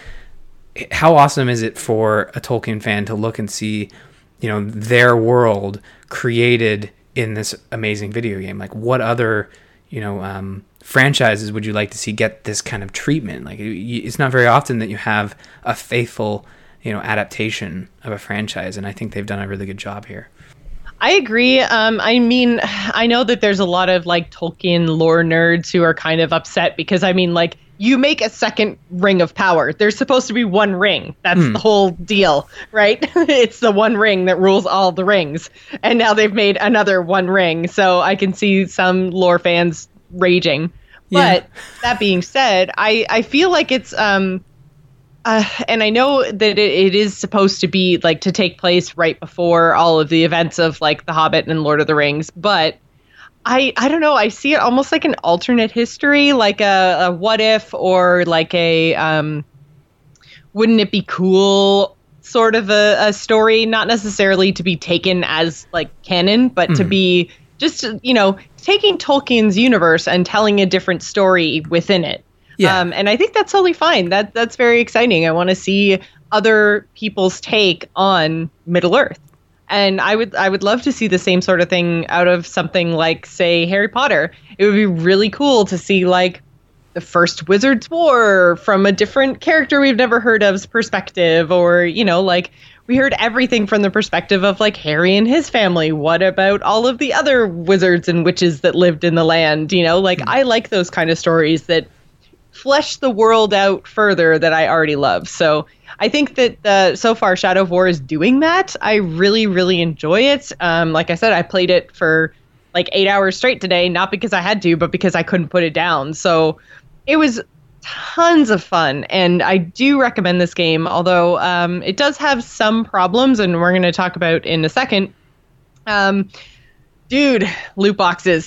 [SPEAKER 2] how awesome is it for a Tolkien fan to look and see, you know, their world created in this amazing video game? Like, what other, you know, um, franchises would you like to see get this kind of treatment? Like, it's not very often that you have a faithful, you know, adaptation of a franchise, and I think they've done a really good job here.
[SPEAKER 1] I agree. Um, I mean, I know that there's a lot of like Tolkien lore nerds who are kind of upset because, I mean, like, you make a second ring of power. There's supposed to be one ring. That's mm. the whole deal, right? It's the one ring that rules all the rings. And now they've made another one ring. So I can see some lore fans raging. Yeah. But that being said, I, I feel like it's, um, uh, and I know that it, it is supposed to be like to take place right before all of the events of like The Hobbit and Lord of the Rings. But I, I don't know. I see it almost like an alternate history, like a, a what if, or like a um, wouldn't it be cool sort of a, a story, not necessarily to be taken as like canon, but mm. to be just, you know, taking Tolkien's universe and telling a different story within it. Yeah. Um, and I think that's totally fine. That that's very exciting. I want to see other people's take on Middle Earth. And I would I would love to see the same sort of thing out of something like, say, Harry Potter. It would be really cool to see like the first Wizard's War from a different character we've never heard of's perspective, or, you know, like we heard everything from the perspective of like Harry and his family. What about all of the other wizards and witches that lived in the land? You know, like mm. I like those kind of stories that flesh the world out further that I already love. So I think that uh, so far Shadow of War is doing that. I really, really enjoy it. Um, like I said, I played it for like eight hours straight today, not because I had to, but because I couldn't put it down. So it was tons of fun, and I do recommend this game, although um, it does have some problems, and we're going to talk about in a second. Um, dude, loot boxes.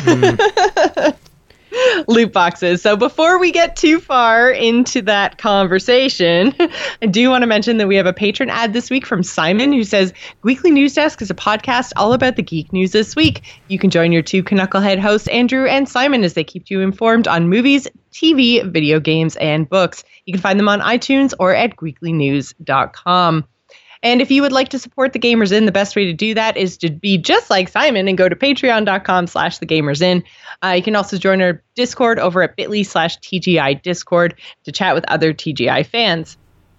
[SPEAKER 1] Mm. Loot boxes. So before we get too far into that conversation, I do want to mention that we have a patron ad this week from Simon, who says, Weekly News Desk is a podcast all about the geek news this week. You can join your two Knucklehead hosts, Andrew and Simon, as they keep you informed on movies, T V, video games, and books. You can find them on iTunes or at weekly news dot com. And if you would like to support The Gamers Inn, the best way to do that is to be just like Simon and go to patreon.com slash The Gamers Inn. Uh, you can also join our Discord over at bit.ly slash TGI Discord to chat with other T G I fans.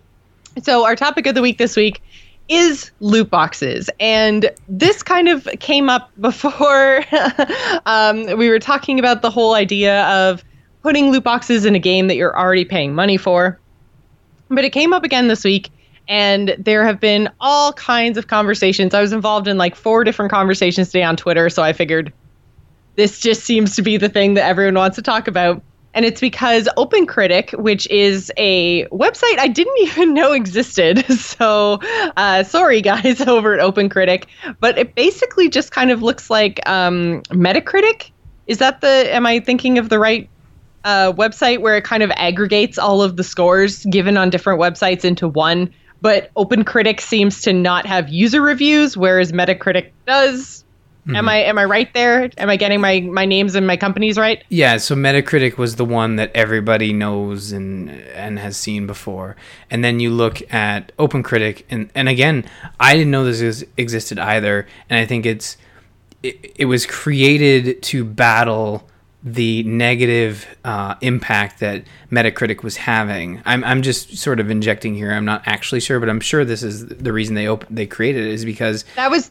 [SPEAKER 1] So our topic of the week this week is loot boxes. And this kind of came up before um, we were talking about the whole idea of putting loot boxes in a game that you're already paying money for. But it came up again this week. And there have been all kinds of conversations. I was involved in like four different conversations today on Twitter. So I figured this just seems to be the thing that everyone wants to talk about. And it's because OpenCritic, which is a website I didn't even know existed. So uh, sorry, guys, over at OpenCritic. But it basically just kind of looks like um, Metacritic. Is that the, am I thinking of the right uh, website where it kind of aggregates all of the scores given on different websites into one? But OpenCritic seems to not have user reviews, whereas Metacritic does. Mm-hmm. Am I am I right there? Am I getting my, my names and my companies right?
[SPEAKER 2] Yeah, so Metacritic was the one that everybody knows and and has seen before. And then you look at OpenCritic, and, and again, I didn't know this is, existed either. And I think it's it, it was created to battle the negative uh, impact that Metacritic was having. I'm I'm just sort of injecting here. I'm not actually sure, but I'm sure this is the reason they op- they created it is because
[SPEAKER 1] that was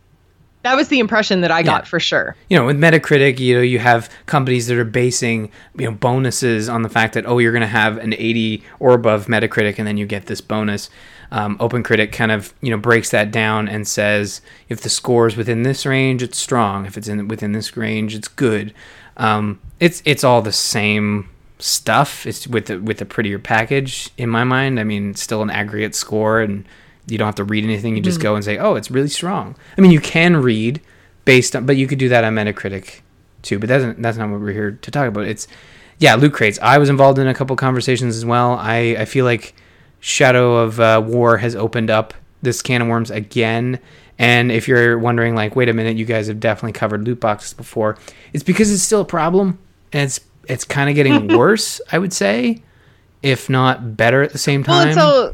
[SPEAKER 1] that was the impression that I got yeah. for sure.
[SPEAKER 2] You know, with Metacritic, you know, you have companies that are basing you know bonuses on the fact that oh, you're going to have an eighty or above Metacritic, and then you get this bonus. Um, OpenCritic kind of you know breaks that down and says if the score is within this range, it's strong. If it's in within this range, it's good. Um, it's it's all the same stuff. It's with the, with a prettier package in my mind. I mean, it's still an aggregate score, and you don't have to read anything. You just mm. go and say, "Oh, it's really strong." I mean, you can read based on, but you could do that on Metacritic too. But that's that's not what we're here to talk about. It's yeah, loot crates. I was involved in a couple conversations as well. I I feel like Shadow of uh, War has opened up this can of worms again. And if you're wondering, like, wait a minute, you guys have definitely covered loot boxes before, it's because it's still a problem, and it's it's kind of getting worse, I would say, if not better at the same time.
[SPEAKER 1] Well, so,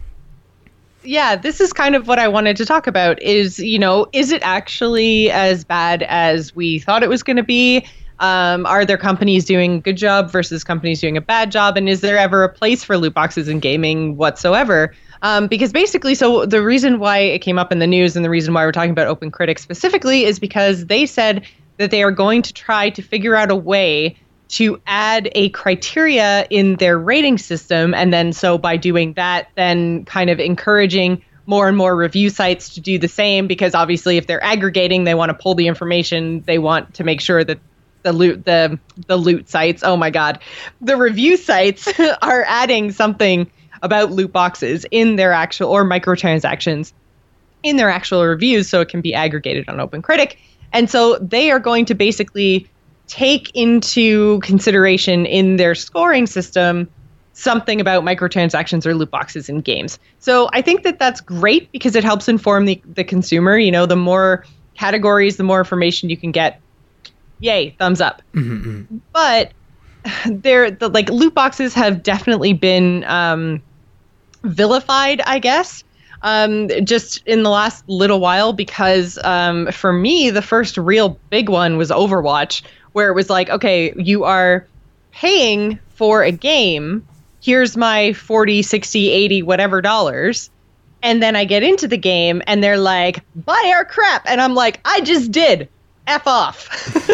[SPEAKER 1] yeah, this is kind of what I wanted to talk about is, you know, is it actually as bad as we thought it was going to be? Um, are there companies doing a good job versus companies doing a bad job? And is there ever a place for loot boxes in gaming whatsoever? Um, because basically, so the reason why it came up in the news and the reason why we're talking about OpenCritic specifically is because they said that they are going to try to figure out a way to add a criteria in their rating system. And then so by doing that, then kind of encouraging more and more review sites to do the same, because obviously if they're aggregating, they want to pull the information. They want to make sure that the loot, the, the loot sites, oh my God, the review sites are adding something about loot boxes in their actual, or microtransactions in their actual reviews, so it can be aggregated on OpenCritic. And so they are going to basically take into consideration in their scoring system something about microtransactions or loot boxes in games. So I think that that's great because it helps inform the, the consumer. You know, the more categories, the more information you can get. Yay, thumbs up. Mm-hmm. But they're the like loot boxes have definitely been um, vilified, I guess, um, just in the last little while, because um, for me, the first real big one was Overwatch, where it was like, okay, you are paying for a game. Here's my forty, sixty, eighty, whatever dollars. And then I get into the game and they're like, buy our crap. And I'm like, I just did. F off.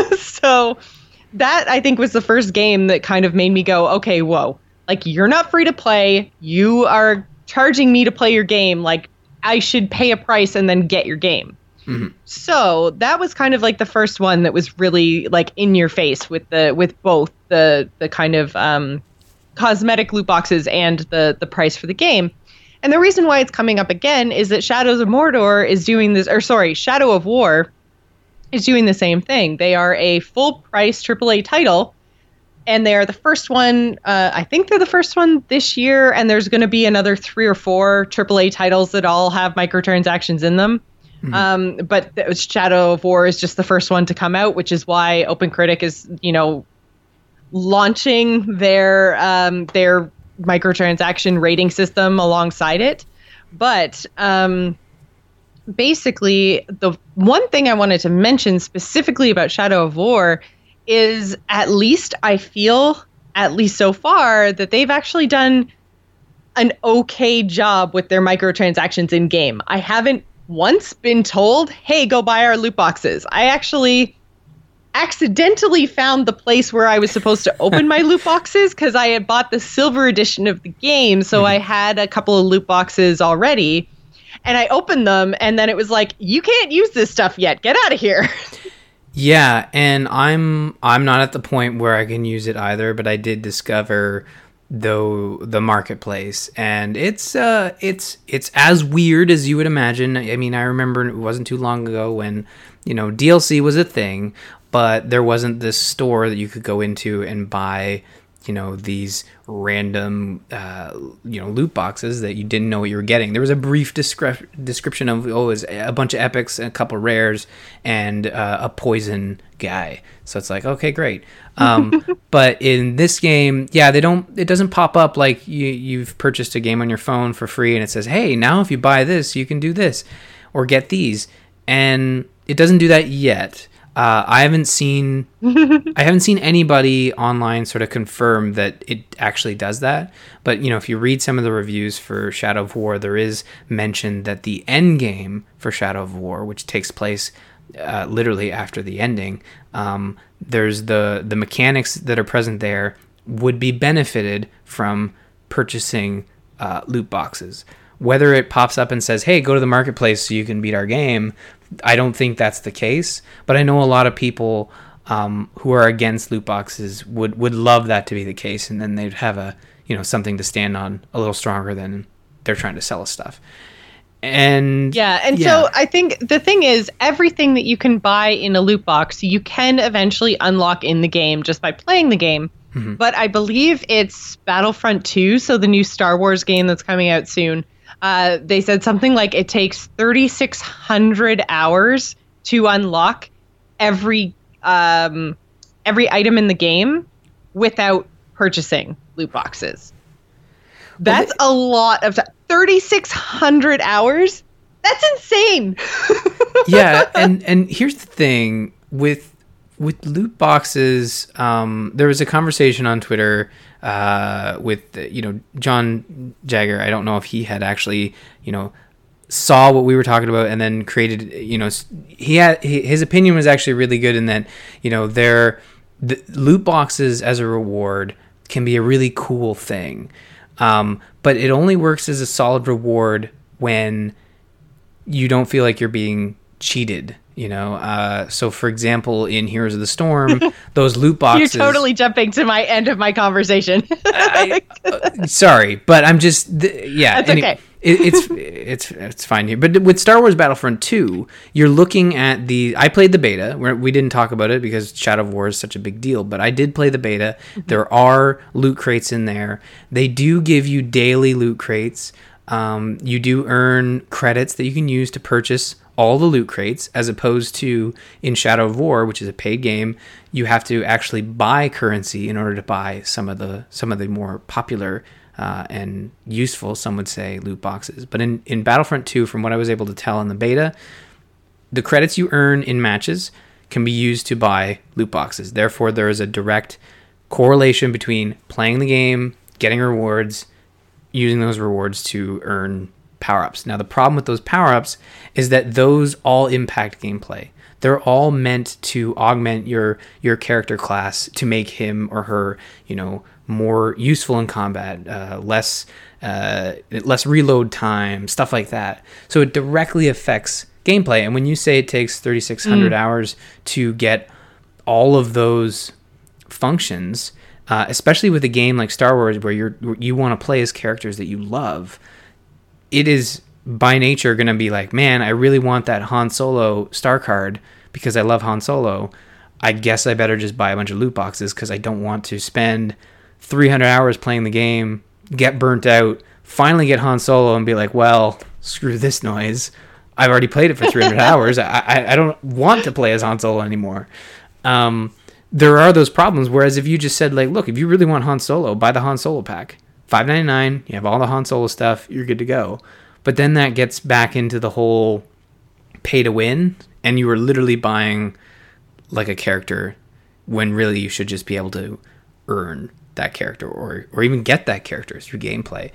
[SPEAKER 1] So that, I think, was the first game that kind of made me go, okay, whoa. Like, you're not free to play. You are charging me to play your game. Like, I should pay a price and then get your game. Mm-hmm. So that was kind of like the first one that was really like in your face with the with both the the kind of um, cosmetic loot boxes and the the price for the game. And the reason why it's coming up again is that Shadows of Mordor is doing this, or sorry, Shadow of War is doing the same thing. They are a full price triple A title, and they are the first one. Uh, I think they're the first one this year, and there's going to be another three or four triple A titles that all have microtransactions in them. Mm-hmm. Um, but Shadow of War is just the first one to come out, which is why OpenCritic is, you know, launching their um, their microtransaction rating system alongside it. But um, basically, the one thing I wanted to mention specifically about Shadow of War is, at least I feel, at least so far, that they've actually done an okay job with their microtransactions in game. I haven't once been told, hey, go buy our loot boxes. I actually accidentally found the place where I was supposed to open my loot boxes because I had bought the silver edition of the game. So mm-hmm. I had a couple of loot boxes already, and I opened them, and then it was like, you can't use this stuff yet. Get out of here.
[SPEAKER 2] Yeah, and I'm I'm not at the point where I can use it either, but I did discover though the marketplace, and it's uh it's it's as weird as you would imagine. I mean, I remember it wasn't too long ago when, you know, D L C was a thing, but there wasn't this store that you could go into and buy, you know, these random uh you know loot boxes that you didn't know what you were getting. There was a brief descri- description of, oh, it was a bunch of epics and a couple of rares and uh, a poison guy. So it's like, okay, great. Um, but in this game, yeah, they don't. It doesn't pop up like you, you've purchased a game on your phone for free, and it says, "Hey, now if you buy this, you can do this or get these." And it doesn't do that yet. Uh, I haven't seen. I haven't seen anybody online sort of confirm that it actually does that. But you know, if you read some of the reviews for Shadow of War, there is mention that the end game for Shadow of War, which takes place Uh, literally after the ending, um, there's the the mechanics that are present there would be benefited from purchasing uh, loot boxes. Whether it pops up and says, hey, go to the marketplace so you can beat our game, I don't think that's the case. But I know a lot of people um, who are against loot boxes would, would love that to be the case, and then they'd have a you know something to stand on a little stronger than they're trying to sell us stuff. And
[SPEAKER 1] yeah, and yeah. So I think the thing is, everything that you can buy in a loot box, you can eventually unlock in the game just by playing the game. Mm-hmm. But I believe it's Battlefront two, so the new Star Wars game that's coming out soon. Uh, they said something like it takes thirty-six hundred hours to unlock every um, every item in the game without purchasing loot boxes. That's well, they- a lot of time. thirty-six hundred hours? That's insane.
[SPEAKER 2] Yeah, and and here's the thing with with loot boxes. Um, there was a conversation on Twitter uh, with you know John Jagger. I don't know if he had actually you know saw what we were talking about and then created. You know, he had he, his opinion was actually really good in that you know they're the loot boxes as a reward can be a really cool thing. Um, but it only works as a solid reward when you don't feel like you're being cheated, you know? Uh, so, for example, in Heroes of the Storm, those loot boxes...
[SPEAKER 1] You're totally jumping to my end of my conversation.
[SPEAKER 2] I, uh, sorry, but I'm just... Th- yeah.
[SPEAKER 1] That's any- okay.
[SPEAKER 2] it, it's it's it's fine here. But with Star Wars Battlefront two, you're looking at the. I played the beta. Where we didn't talk about it because Shadow of War is such a big deal. But I did play the beta. Mm-hmm. There are loot crates in there. They do give you daily loot crates. Um, you do earn credits that you can use to purchase all the loot crates, as opposed to in Shadow of War, which is a paid game, you have to actually buy currency in order to buy some of the some of the more popular uh, and useful, some would say, loot boxes. But in, in Battlefront two, from what I was able to tell in the beta, the credits you earn in matches can be used to buy loot boxes. Therefore, there is a direct correlation between playing the game, getting rewards, using those rewards to earn power-ups. Now, the problem with those power-ups is that those all impact gameplay. They're all meant to augment your your character class to make him or her, you know, more useful in combat, uh, less uh, less reload time, stuff like that. So it directly affects gameplay. And when you say it takes thirty-six hundred mm. hours to get all of those functions, uh, especially with a game like Star Wars where you're you want to play as characters that you love, it is by nature going to be like, man, I really want that Han Solo star card because I love Han Solo. I guess I better just buy a bunch of loot boxes because I don't want to spend three hundred hours playing the game, get burnt out, finally get Han Solo and be like, well, screw this noise. I've already played it for three hundred hours. I, I I don't want to play as Han Solo anymore. Um, there are those problems. Whereas if you just said, like, look, if you really want Han Solo, buy the Han Solo pack. five ninety-nine, you have all the Han Solo stuff, you're good to go. But then that gets back into the whole pay to win, and you are literally buying like a character when really you should just be able to earn that character or or even get that character through gameplay.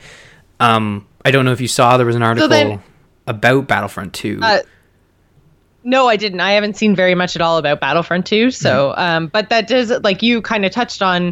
[SPEAKER 2] Um, I don't know if you saw, there was an article so then, about Battlefront two.
[SPEAKER 1] Uh, no, I didn't. I haven't seen very much at all about Battlefront two. So, mm-hmm. um, but that does, like you kind of touched on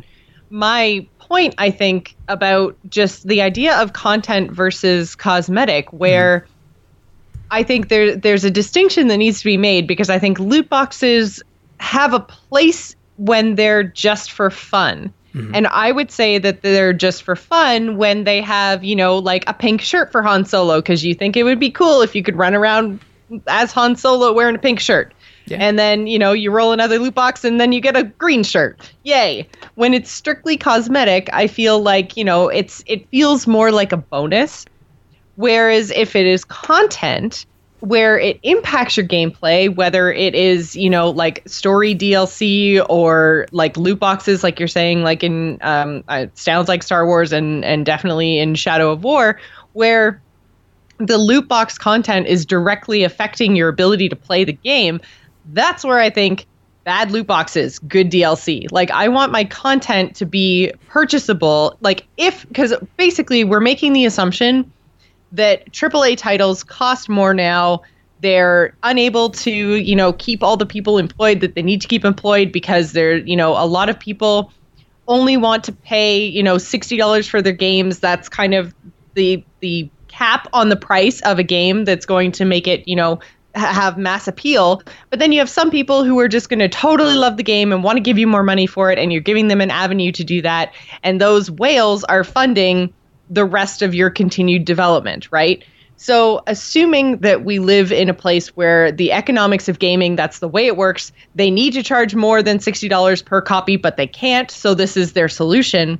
[SPEAKER 1] my point, I think, about just the idea of content versus cosmetic, where mm. I think there there's a distinction that needs to be made, because I think loot boxes have a place when they're just for fun. Mm-hmm. And I would say that they're just for fun when they have, you know, like a pink shirt for Han Solo, because you think it would be cool if you could run around as Han Solo wearing a pink shirt. Yeah. And then, you know, you roll another loot box and then you get a green shirt. Yay. When it's strictly cosmetic, I feel like, you know, it's it feels more like a bonus. Whereas if it is content where it impacts your gameplay, whether it is, you know, like story D L C or like loot boxes, like you're saying, like in, um, it sounds like Star Wars and, and definitely in Shadow of War, where the loot box content is directly affecting your ability to play the game. That's where I think bad loot boxes, good D L C. Like, I want my content to be purchasable. Like, if, because basically we're making the assumption that triple A titles cost more now. They're unable to, you know, keep all the people employed that they need to keep employed, because they're, you know, a lot of people only want to pay, you know, sixty dollars for their games. That's kind of the the cap on the price of a game that's going to make it, you know, have mass appeal. But then you have some people who are just going to totally love the game and want to give you more money for it, and you're giving them an avenue to do that. And those whales are funding the rest of your continued development, right? So assuming that we live in a place where the economics of gaming, that's the way it works, they need to charge more than sixty dollars per copy, but they can't, so this is their solution.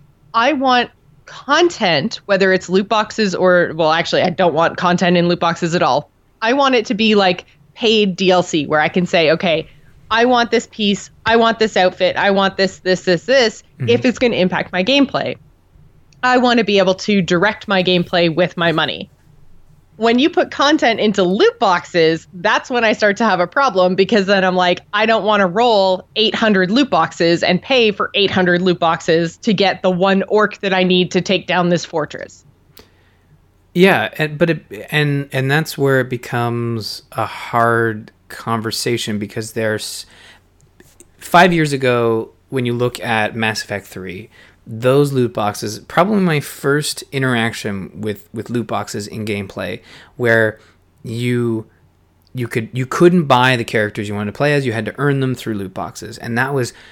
[SPEAKER 1] I want content, whether it's loot boxes or, well, actually, I don't want content in loot boxes at all. I want it to be like paid D L C, where I can say, okay, I want this piece, I want this outfit, I want this, this, this, this, mm-hmm. if it's going to impact my gameplay. I want to be able to direct my gameplay with my money. When you put content into loot boxes, that's when I start to have a problem, because then I'm like, I don't want to roll eight hundred loot boxes and pay for eight hundred loot boxes to get the one orc that I need to take down this fortress.
[SPEAKER 2] Yeah, and, but it, and and that's where it becomes a hard conversation, because there's five years ago, when you look at Mass Effect three, those loot boxes, probably my first interaction with, with loot boxes in gameplay, where you you could you couldn't buy the characters you wanted to play as, you had to earn them through loot boxes, and that was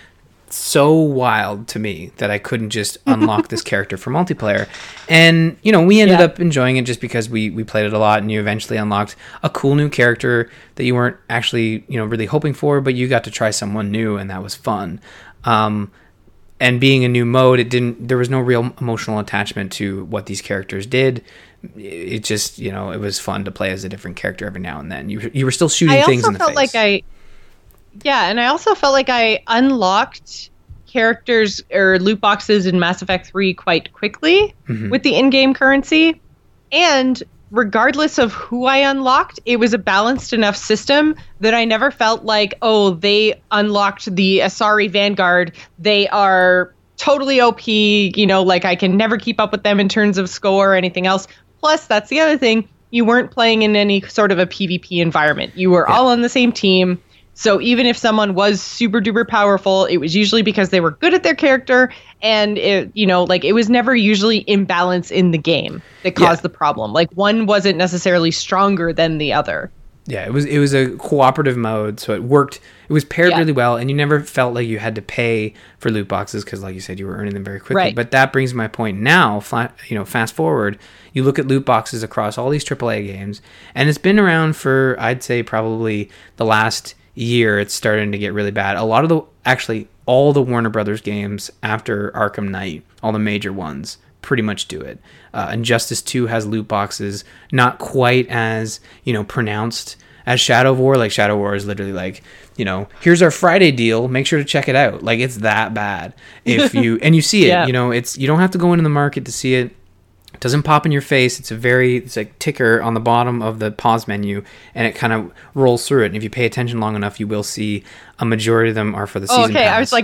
[SPEAKER 2] so wild to me that I couldn't just unlock this character for multiplayer. And, you know, we ended yeah. up enjoying it just because we, we played it a lot, and you eventually unlocked a cool new character that you weren't actually, you know, really hoping for, but you got to try someone new, and that was fun. Um, and being a new mode, it didn't, there was no real emotional attachment to what these characters did. It just, you know, it was fun to play as a different character every now and then. You, you were still shooting
[SPEAKER 1] I
[SPEAKER 2] things in the face.
[SPEAKER 1] I also felt like I, Yeah, and I also felt like I unlocked characters or loot boxes in Mass Effect three quite quickly mm-hmm. with the in-game currency. And regardless of who I unlocked, it was a balanced enough system that I never felt like, oh, they unlocked the Asari Vanguard. They are totally O P, you know, like I can never keep up with them in terms of score or anything else. Plus, that's the other thing. You weren't playing in any sort of a PvP environment. You were yeah. all on the same team. So even if someone was super duper powerful, it was usually because they were good at their character, and it, you know, like it was never usually imbalance in the game that caused yeah. the problem. Like one wasn't necessarily stronger than the other.
[SPEAKER 2] Yeah, it was it was a cooperative mode, so it worked. It was paired yeah. really well, and you never felt like you had to pay for loot boxes because, like you said, you were earning them very quickly.
[SPEAKER 1] Right.
[SPEAKER 2] But that brings my point now. Flat, you know, fast forward, you look at loot boxes across all these triple A games, and it's been around for, I'd say, probably the last year. It's starting to get really bad. A lot of the, actually, all the Warner Brothers games after Arkham Knight, all the major ones, pretty much do it. Uh, Injustice two has loot boxes, not quite as, you know, pronounced as Shadow of War. Like Shadow of War is literally like, you know, here's our Friday deal, make sure to check it out. Like it's that bad. If you and you see it, yeah. you know, it's you don't have to go into the market to see it. It doesn't pop in your face. It's a very it's like ticker on the bottom of the pause menu, and it kind of rolls through it. And if you pay attention long enough, you will see a majority of them are for the
[SPEAKER 1] oh,
[SPEAKER 2] season
[SPEAKER 1] okay.
[SPEAKER 2] pass.
[SPEAKER 1] I was like,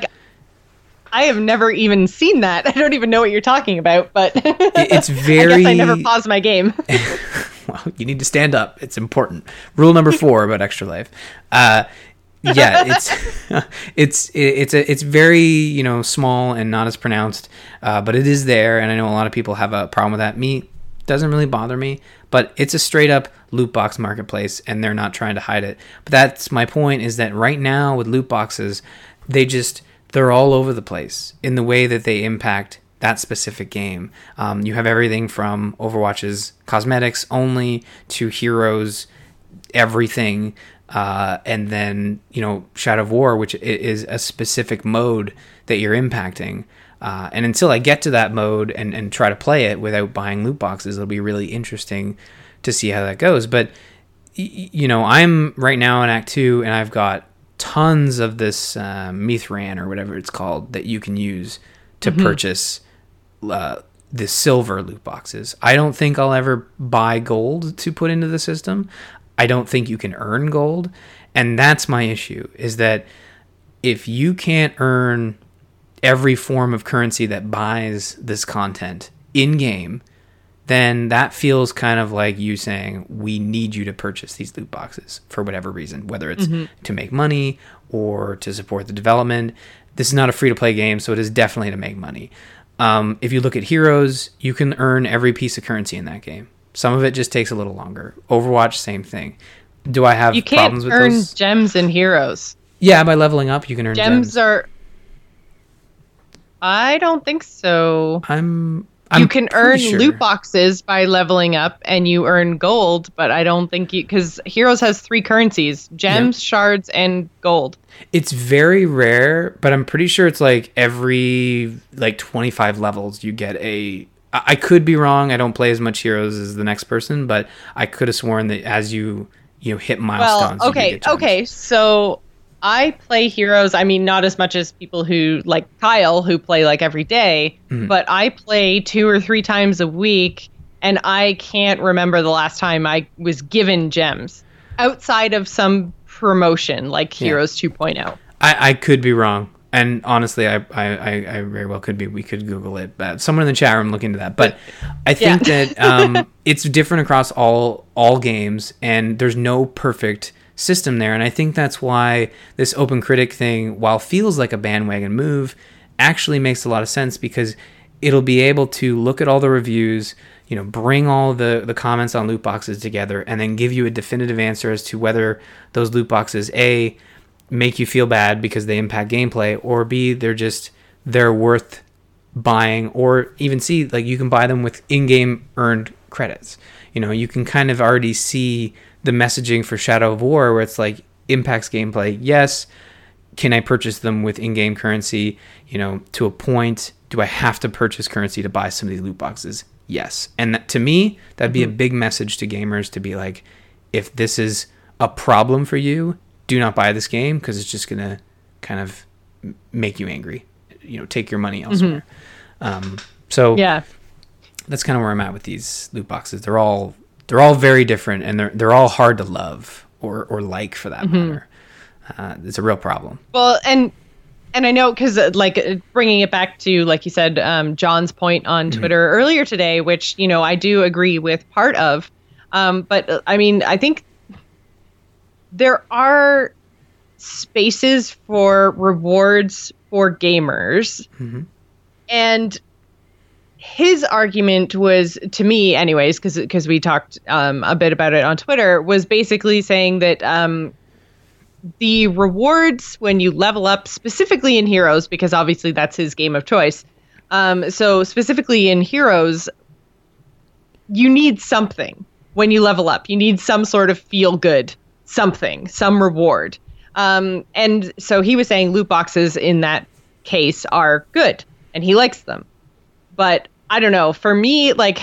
[SPEAKER 1] I have never even seen that. I don't even know what you're talking about, but
[SPEAKER 2] it's very.
[SPEAKER 1] I guess I never paused my game.
[SPEAKER 2] Well, you need to stand up. It's important. Rule number four about Extra Life. Uh, yeah, it's it's it's a, it's very, you know, small and not as pronounced, uh, but it is there, and I know a lot of people have a problem with that. Me, doesn't really bother me, but it's a straight up loot box marketplace, and they're not trying to hide it. But that's my point, is that right now with loot boxes, they just they're all over the place in the way that they impact that specific game. Um, you have everything from Overwatch's cosmetics only to heroes, everything, uh, and then, you know, Shadow of War, which is a specific mode that you're impacting. Uh, and until I get to that mode and, and try to play it without buying loot boxes, it'll be really interesting to see how that goes. But, y- you know, I'm right now in Act two, and I've got tons of this uh, Mithran or whatever it's called that you can use to mm-hmm. purchase uh, the silver loot boxes. I don't think I'll ever buy gold to put into the system. I don't think you can earn gold. And that's my issue, is that if you can't earn every form of currency that buys this content in-game, then that feels kind of like you saying, we need you to purchase these loot boxes for whatever reason, whether it's mm-hmm. to make money or to support the development. This is not a free-to-play game, so it is definitely to make money. Um, if you look at Heroes, you can earn every piece of currency in that game. Some of it just takes a little longer. Overwatch, same thing. Do I have
[SPEAKER 1] you can't
[SPEAKER 2] problems with
[SPEAKER 1] earn
[SPEAKER 2] those?
[SPEAKER 1] Gems in Heroes.
[SPEAKER 2] Yeah, by leveling up, you can earn gems.
[SPEAKER 1] Gems are... I don't think so.
[SPEAKER 2] I'm... I'm
[SPEAKER 1] you can earn
[SPEAKER 2] sure.
[SPEAKER 1] loot boxes by leveling up, and you earn gold, but I don't think you... Because Heroes has three currencies. Gems, yep. shards, and gold.
[SPEAKER 2] It's very rare, but I'm pretty sure it's like every like twenty-five levels you get a... I could be wrong. I don't play as much Heroes as the next person, but I could have sworn that as you you know hit milestones...
[SPEAKER 1] Well, okay,
[SPEAKER 2] you get
[SPEAKER 1] okay, so... I play Heroes, I mean, not as much as people who, like Kyle, who play, like, every day, mm-hmm. but I play two or three times a week, and I can't remember the last time I was given gems outside of some promotion, like Heroes yeah. two point oh.
[SPEAKER 2] I, I could be wrong, and honestly, I, I, I very well could be. We could Google it, but someone in the chat room look into that. But I think yeah. that um, it's different across all all games, and there's no perfect system there, and I think that's why this Open Critic thing, while feels like a bandwagon move, actually makes a lot of sense, because it'll be able to look at all the reviews, you know, bring all the the comments on loot boxes together, and then give you a definitive answer as to whether those loot boxes, A, make you feel bad because they impact gameplay, or B, they're just they're worth buying, or even C, like you can buy them with in-game earned credits. You know, you can kind of already see the messaging for Shadow of War where it's like impacts gameplay. Yes. Can I purchase them with in-game currency? You know, to a point. Do I have to purchase currency to buy some of these loot boxes? Yes. And that, to me, that'd be mm-hmm. a big message to gamers to be like, if this is a problem for you, do not buy this game because it's just going to kind of make you angry. You know, take your money elsewhere. Mm-hmm. Um, so
[SPEAKER 1] yeah,
[SPEAKER 2] that's kind of where I'm at with these loot boxes. They're all they're all very different, and they're they're all hard to love or or like for that mm-hmm. matter. Uh, it's a real problem.
[SPEAKER 1] Well, and and I know because like bringing it back to, like you said, um, John's point on Twitter mm-hmm. earlier today, which, you know, I do agree with part of. Um, but uh, I mean, I think there are spaces for rewards for gamers. Mm-hmm. And his argument was, to me anyways, because because we talked um, a bit about it on Twitter, was basically saying that um, the rewards when you level up, specifically in Heroes, because obviously that's his game of choice. Um, so specifically in Heroes, you need something when you level up. You need some sort of feel good, something, some reward. Um, and so he was saying loot boxes in that case are good and he likes them. But I don't know, for me, like,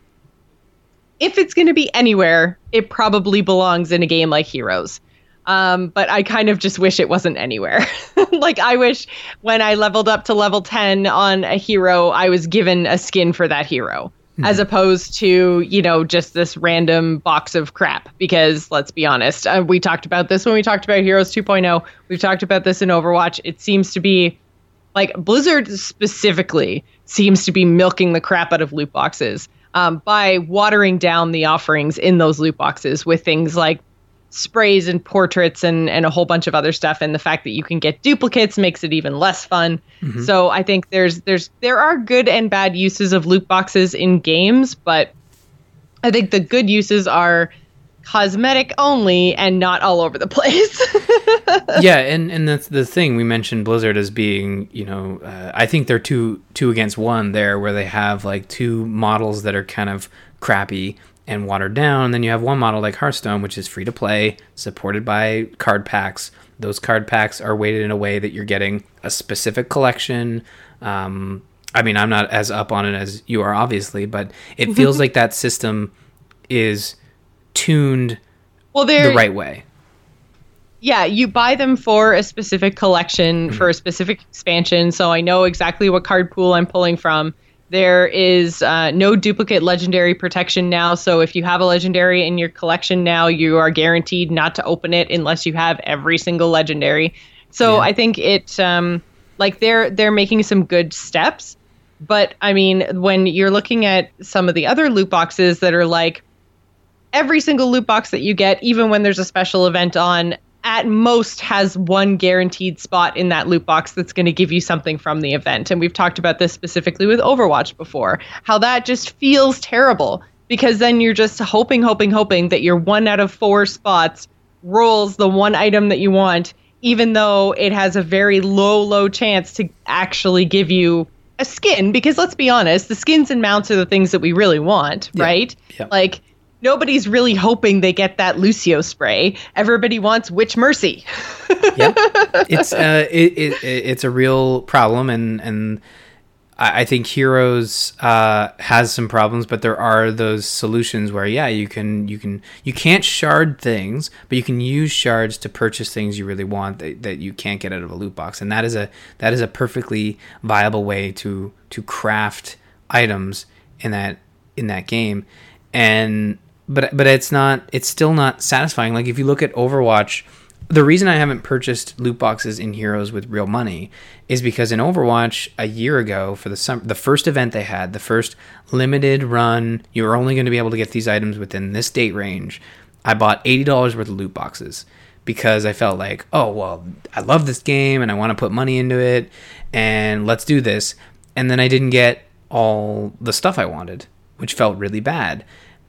[SPEAKER 1] if it's going to be anywhere, it probably belongs in a game like Heroes. Um, but I kind of just wish it wasn't anywhere. Like, I wish when I leveled up to level ten on a hero, I was given a skin for that hero. Mm-hmm. As opposed to, you know, just this random box of crap. Because let's be honest, uh, we talked about this when we talked about Heroes two point oh. We've talked about this in Overwatch. It seems to be, like, Blizzard specifically seems to be milking the crap out of loot boxes um, by watering down the offerings in those loot boxes with things like sprays and portraits and, and a whole bunch of other stuff. And the fact that you can get duplicates makes it even less fun. Mm-hmm. So I think there's there's there are good and bad uses of loot boxes in games, but I think the good uses are cosmetic only and not all over the place.
[SPEAKER 2] Yeah, and, and that's the thing. We mentioned Blizzard as being, you know, uh, I think they're two two against one there, where they have like two models that are kind of crappy and watered down. And then you have one model like Hearthstone, which is free to play, supported by card packs. Those card packs are weighted in a way that you're getting a specific collection. Um, I mean, I'm not as up on it as you are, obviously, but it feels like that system is tuned well, the right way.
[SPEAKER 1] Yeah, you buy them for a specific collection, mm-hmm. for a specific expansion, so I know exactly what card pool I'm pulling from. There is uh, no duplicate legendary protection now, so if you have a legendary in your collection now, you are guaranteed not to open it unless you have every single legendary. So yeah. I think it, um, like they're they're making some good steps, but I mean, when you're looking at some of the other loot boxes that are like every single loot box that you get, even when there's a special event on, at most has one guaranteed spot in that loot box that's going to give you something from the event. And we've talked about this specifically with Overwatch before, how that just feels terrible because then you're just hoping, hoping, hoping that your one out of four spots rolls the one item that you want, even though it has a very low, low chance to actually give you a skin. Because let's be honest, the skins and mounts are the things that we really want, yeah. right? Yeah. Like, nobody's really hoping they get that Lucio spray. Everybody wants Witch Mercy.
[SPEAKER 2] Yep, it's uh, it, it, it's a real problem, and and I think Heroes uh, has some problems, but there are those solutions where yeah, you can you can you can't shard things, but you can use shards to purchase things you really want that, that you can't get out of a loot box, and that is a that is a perfectly viable way to to craft items in that in that game, and. But but it's not it's still not satisfying. Like if you look at Overwatch, the reason I haven't purchased loot boxes in Heroes with real money is because in Overwatch a year ago for the sum, the first event they had, the first limited run, you were only going to be able to get these items within this date range. I bought eighty dollars worth of loot boxes because I felt like, oh well, I love this game and I want to put money into it and let's do this. And then I didn't get all the stuff I wanted, which felt really bad.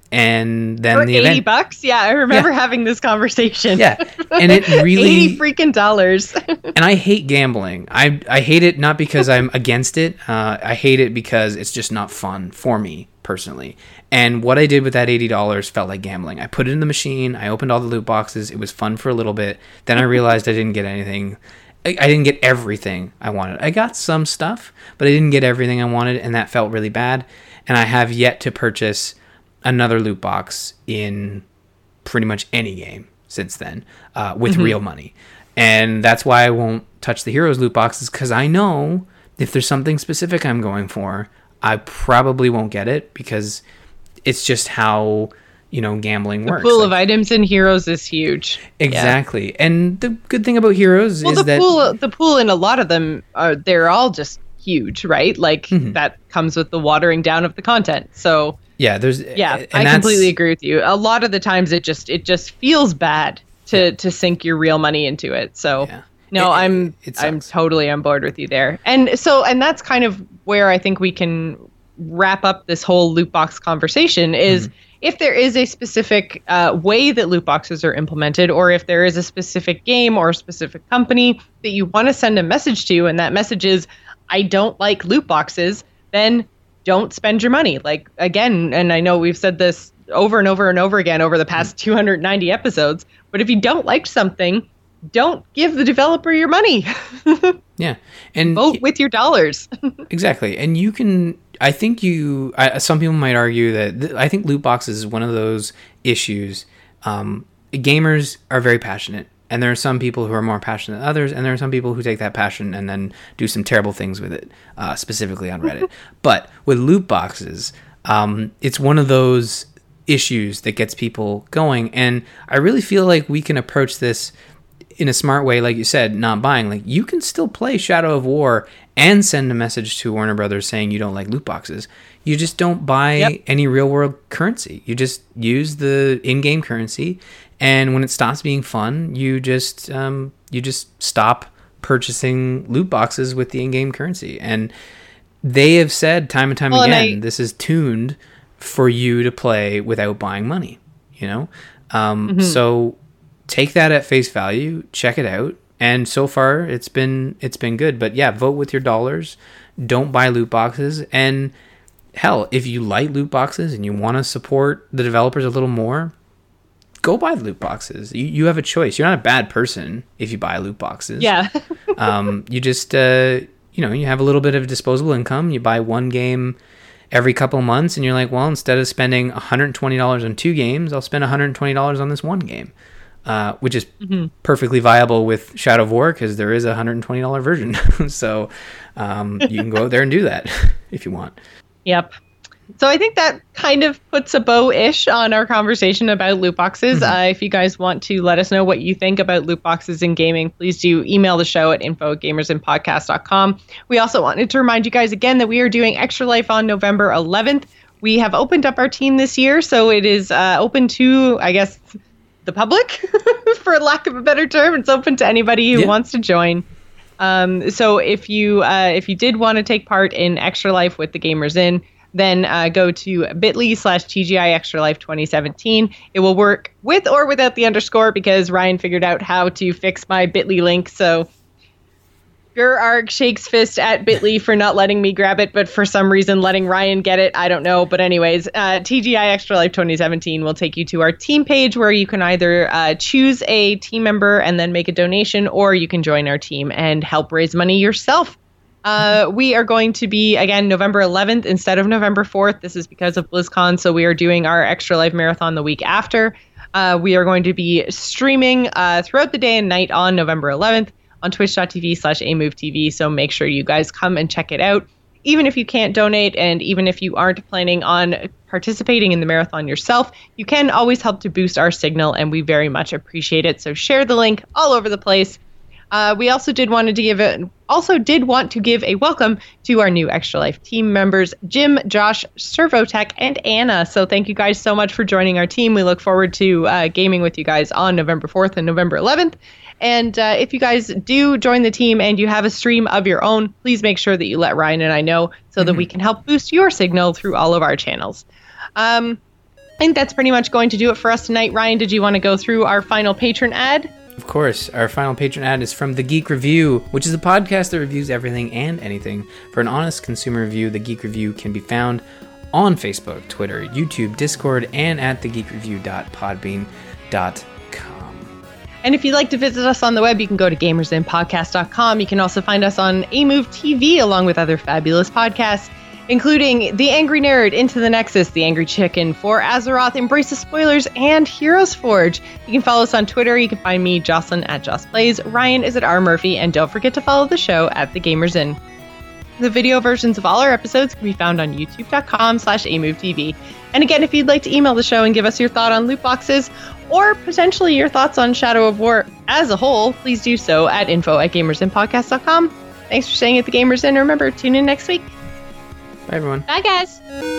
[SPEAKER 2] And then
[SPEAKER 1] For
[SPEAKER 2] the
[SPEAKER 1] eighty
[SPEAKER 2] event,
[SPEAKER 1] bucks? Yeah, I remember
[SPEAKER 2] Yeah.
[SPEAKER 1] having this conversation.
[SPEAKER 2] yeah, and it really
[SPEAKER 1] eighty freaking dollars.
[SPEAKER 2] And I hate gambling. I I hate it not because I'm against it. Uh, I hate it because it's just not fun for me personally. And what I did with that eighty dollars felt like gambling. I put it in the machine. I opened all the loot boxes. It was fun for a little bit. Then I realized I didn't get anything. I, I didn't get everything I wanted. I got some stuff, but I didn't get everything I wanted, and that felt really bad. And I have yet to purchase another loot box in pretty much any game since then uh, with mm-hmm. real money. And that's why I won't touch the Heroes loot boxes, because I know if there's something specific I'm going for, I probably won't get it, because it's just how, you know, gambling
[SPEAKER 1] the
[SPEAKER 2] works.
[SPEAKER 1] The pool
[SPEAKER 2] like,
[SPEAKER 1] of items in Heroes is huge.
[SPEAKER 2] Exactly. Yeah. And the good thing about Heroes
[SPEAKER 1] well,
[SPEAKER 2] is
[SPEAKER 1] the
[SPEAKER 2] that...
[SPEAKER 1] Pool, the pool in a lot of them, are they're all just huge, right? Like, mm-hmm. that comes with the watering down of the content. So...
[SPEAKER 2] Yeah, there's
[SPEAKER 1] yeah. I completely agree with you. A lot of the times, it just it just feels bad to yeah. to sink your real money into it. So yeah. no, it, I'm it I'm totally on board with you there. And so and that's kind of where I think we can wrap up this whole loot box conversation. Is mm-hmm. if there is a specific uh, way that loot boxes are implemented, or if there is a specific game or a specific company that you want to send a message to, and that message is, I don't like loot boxes, then don't spend your money. Like, again, and I know we've said this over and over and over again over the past two hundred ninety episodes, but if you don't like something, don't give the developer your money.
[SPEAKER 2] Yeah. And
[SPEAKER 1] vote with your dollars.
[SPEAKER 2] Exactly. And you can, I think you, I, some people might argue that, th- I think loot boxes is one of those issues. Um, gamers are very passionate. And there are some people who are more passionate than others, and there are some people who take that passion and then do some terrible things with it, uh, specifically on Reddit. But with loot boxes, um, it's one of those issues that gets people going. And I really feel like we can approach this in a smart way, like you said, not buying. Like, you can still play Shadow of War and send a message to Warner Brothers saying you don't like loot boxes. You just don't buy yep. any real-world currency. You just use the in-game currency. And when it stops being fun, you just um, you just stop purchasing loot boxes with the in-game currency. And they have said time and time well, again, and I, this is tuned for you to play without buying money. You know, um, mm-hmm. so take that at face value, check it out, and so far it's been it's been good. But yeah, vote with your dollars. Don't buy loot boxes. And hell, if you like loot boxes and you want to support the developers a little more, go buy the loot boxes. You you have a choice. You're not a bad person if you buy loot boxes.
[SPEAKER 1] Yeah.
[SPEAKER 2] um, you just uh, you know, you have a little bit of disposable income. You buy one game every couple months, and you're like, well, instead of spending one hundred twenty dollars on two games, I'll spend one hundred twenty dollars on this one game, uh, which is mm-hmm. perfectly viable with Shadow of War, because there is a one hundred twenty dollars version. So um, you can go out there and do that if you want.
[SPEAKER 1] Yep. So I think that kind of puts a bow-ish on our conversation about loot boxes. Mm-hmm. Uh, if you guys want to let us know what you think about loot boxes in gaming, please do email the show at info at gamersinpodcast dot com. We also wanted to remind you guys again that we are doing Extra Life on November eleventh. We have opened up our team this year, so it is uh, open to, I guess, the public, for lack of a better term. It's open to anybody who yeah. wants to join. Um, so if you uh, if you did want to take part in Extra Life with the Gamers In, then uh, go to bit.ly slash TGI Extra Life twenty seventeen. It will work with or without the underscore, because Ryan figured out how to fix my bit.ly link. So Gerarg shakes fist at bit.ly for not letting me grab it, but for some reason letting Ryan get it. I don't know. But anyways, uh, T G I Extra Life twenty seventeen will take you to our team page, where you can either uh, choose a team member and then make a donation, or you can join our team and help raise money yourself. Uh, we are going to be, again, November eleventh instead of November fourth. This is because of BlizzCon, so we are doing our Extra Life Marathon the week after. Uh, we are going to be streaming uh, throughout the day and night on November eleventh on twitch.tv slash amovetv, so make sure you guys come and check it out. Even if you can't donate, and even if you aren't planning on participating in the marathon yourself, you can always help to boost our signal, and we very much appreciate it. So share the link all over the place. Uh, we also did want to give it, also did want to give a welcome to our new Extra Life team members, Jim, Josh, Servotech, and Anna. So thank you guys so much for joining our team. We look forward to uh, gaming with you guys on November fourth and November eleventh. And uh, if you guys do join the team and you have a stream of your own, please make sure that you let Ryan and I know, so mm-hmm. that we can help boost your signal through all of our channels. Um, I think that's pretty much going to do it for us tonight. Ryan, did you want to go through our final patron ad?
[SPEAKER 2] Of course. Our final patron ad is from The Geek Review, which is a podcast that reviews everything and anything. For an honest consumer review, The Geek Review can be found on Facebook, Twitter, YouTube, Discord, and at the geek review dot podbean dot com.
[SPEAKER 1] And if you'd like to visit us on the web, you can go to gamers in podcast dot com. You can also find us on A Move T V along with other fabulous podcasts, including The Angry Nerd, Into the Nexus, The Angry Chicken, For Azeroth, Embrace the Spoilers, and Heroes Forge. You can follow us on Twitter. You can find me, Jocelyn, at Joss Plays. Ryan is at R Murphy, and don't forget to follow the show at The Gamers Inn. The video versions of all our episodes can be found on youtube dot com slash A Move T V. And again, if you'd like to email the show and give us your thought on loot boxes, or potentially your thoughts on Shadow of War as a whole, please do so at info at gamers in podcast dot com. Thanks for staying at The Gamers Inn. Remember, tune in next week.
[SPEAKER 2] Bye, everyone.
[SPEAKER 1] Bye, guys.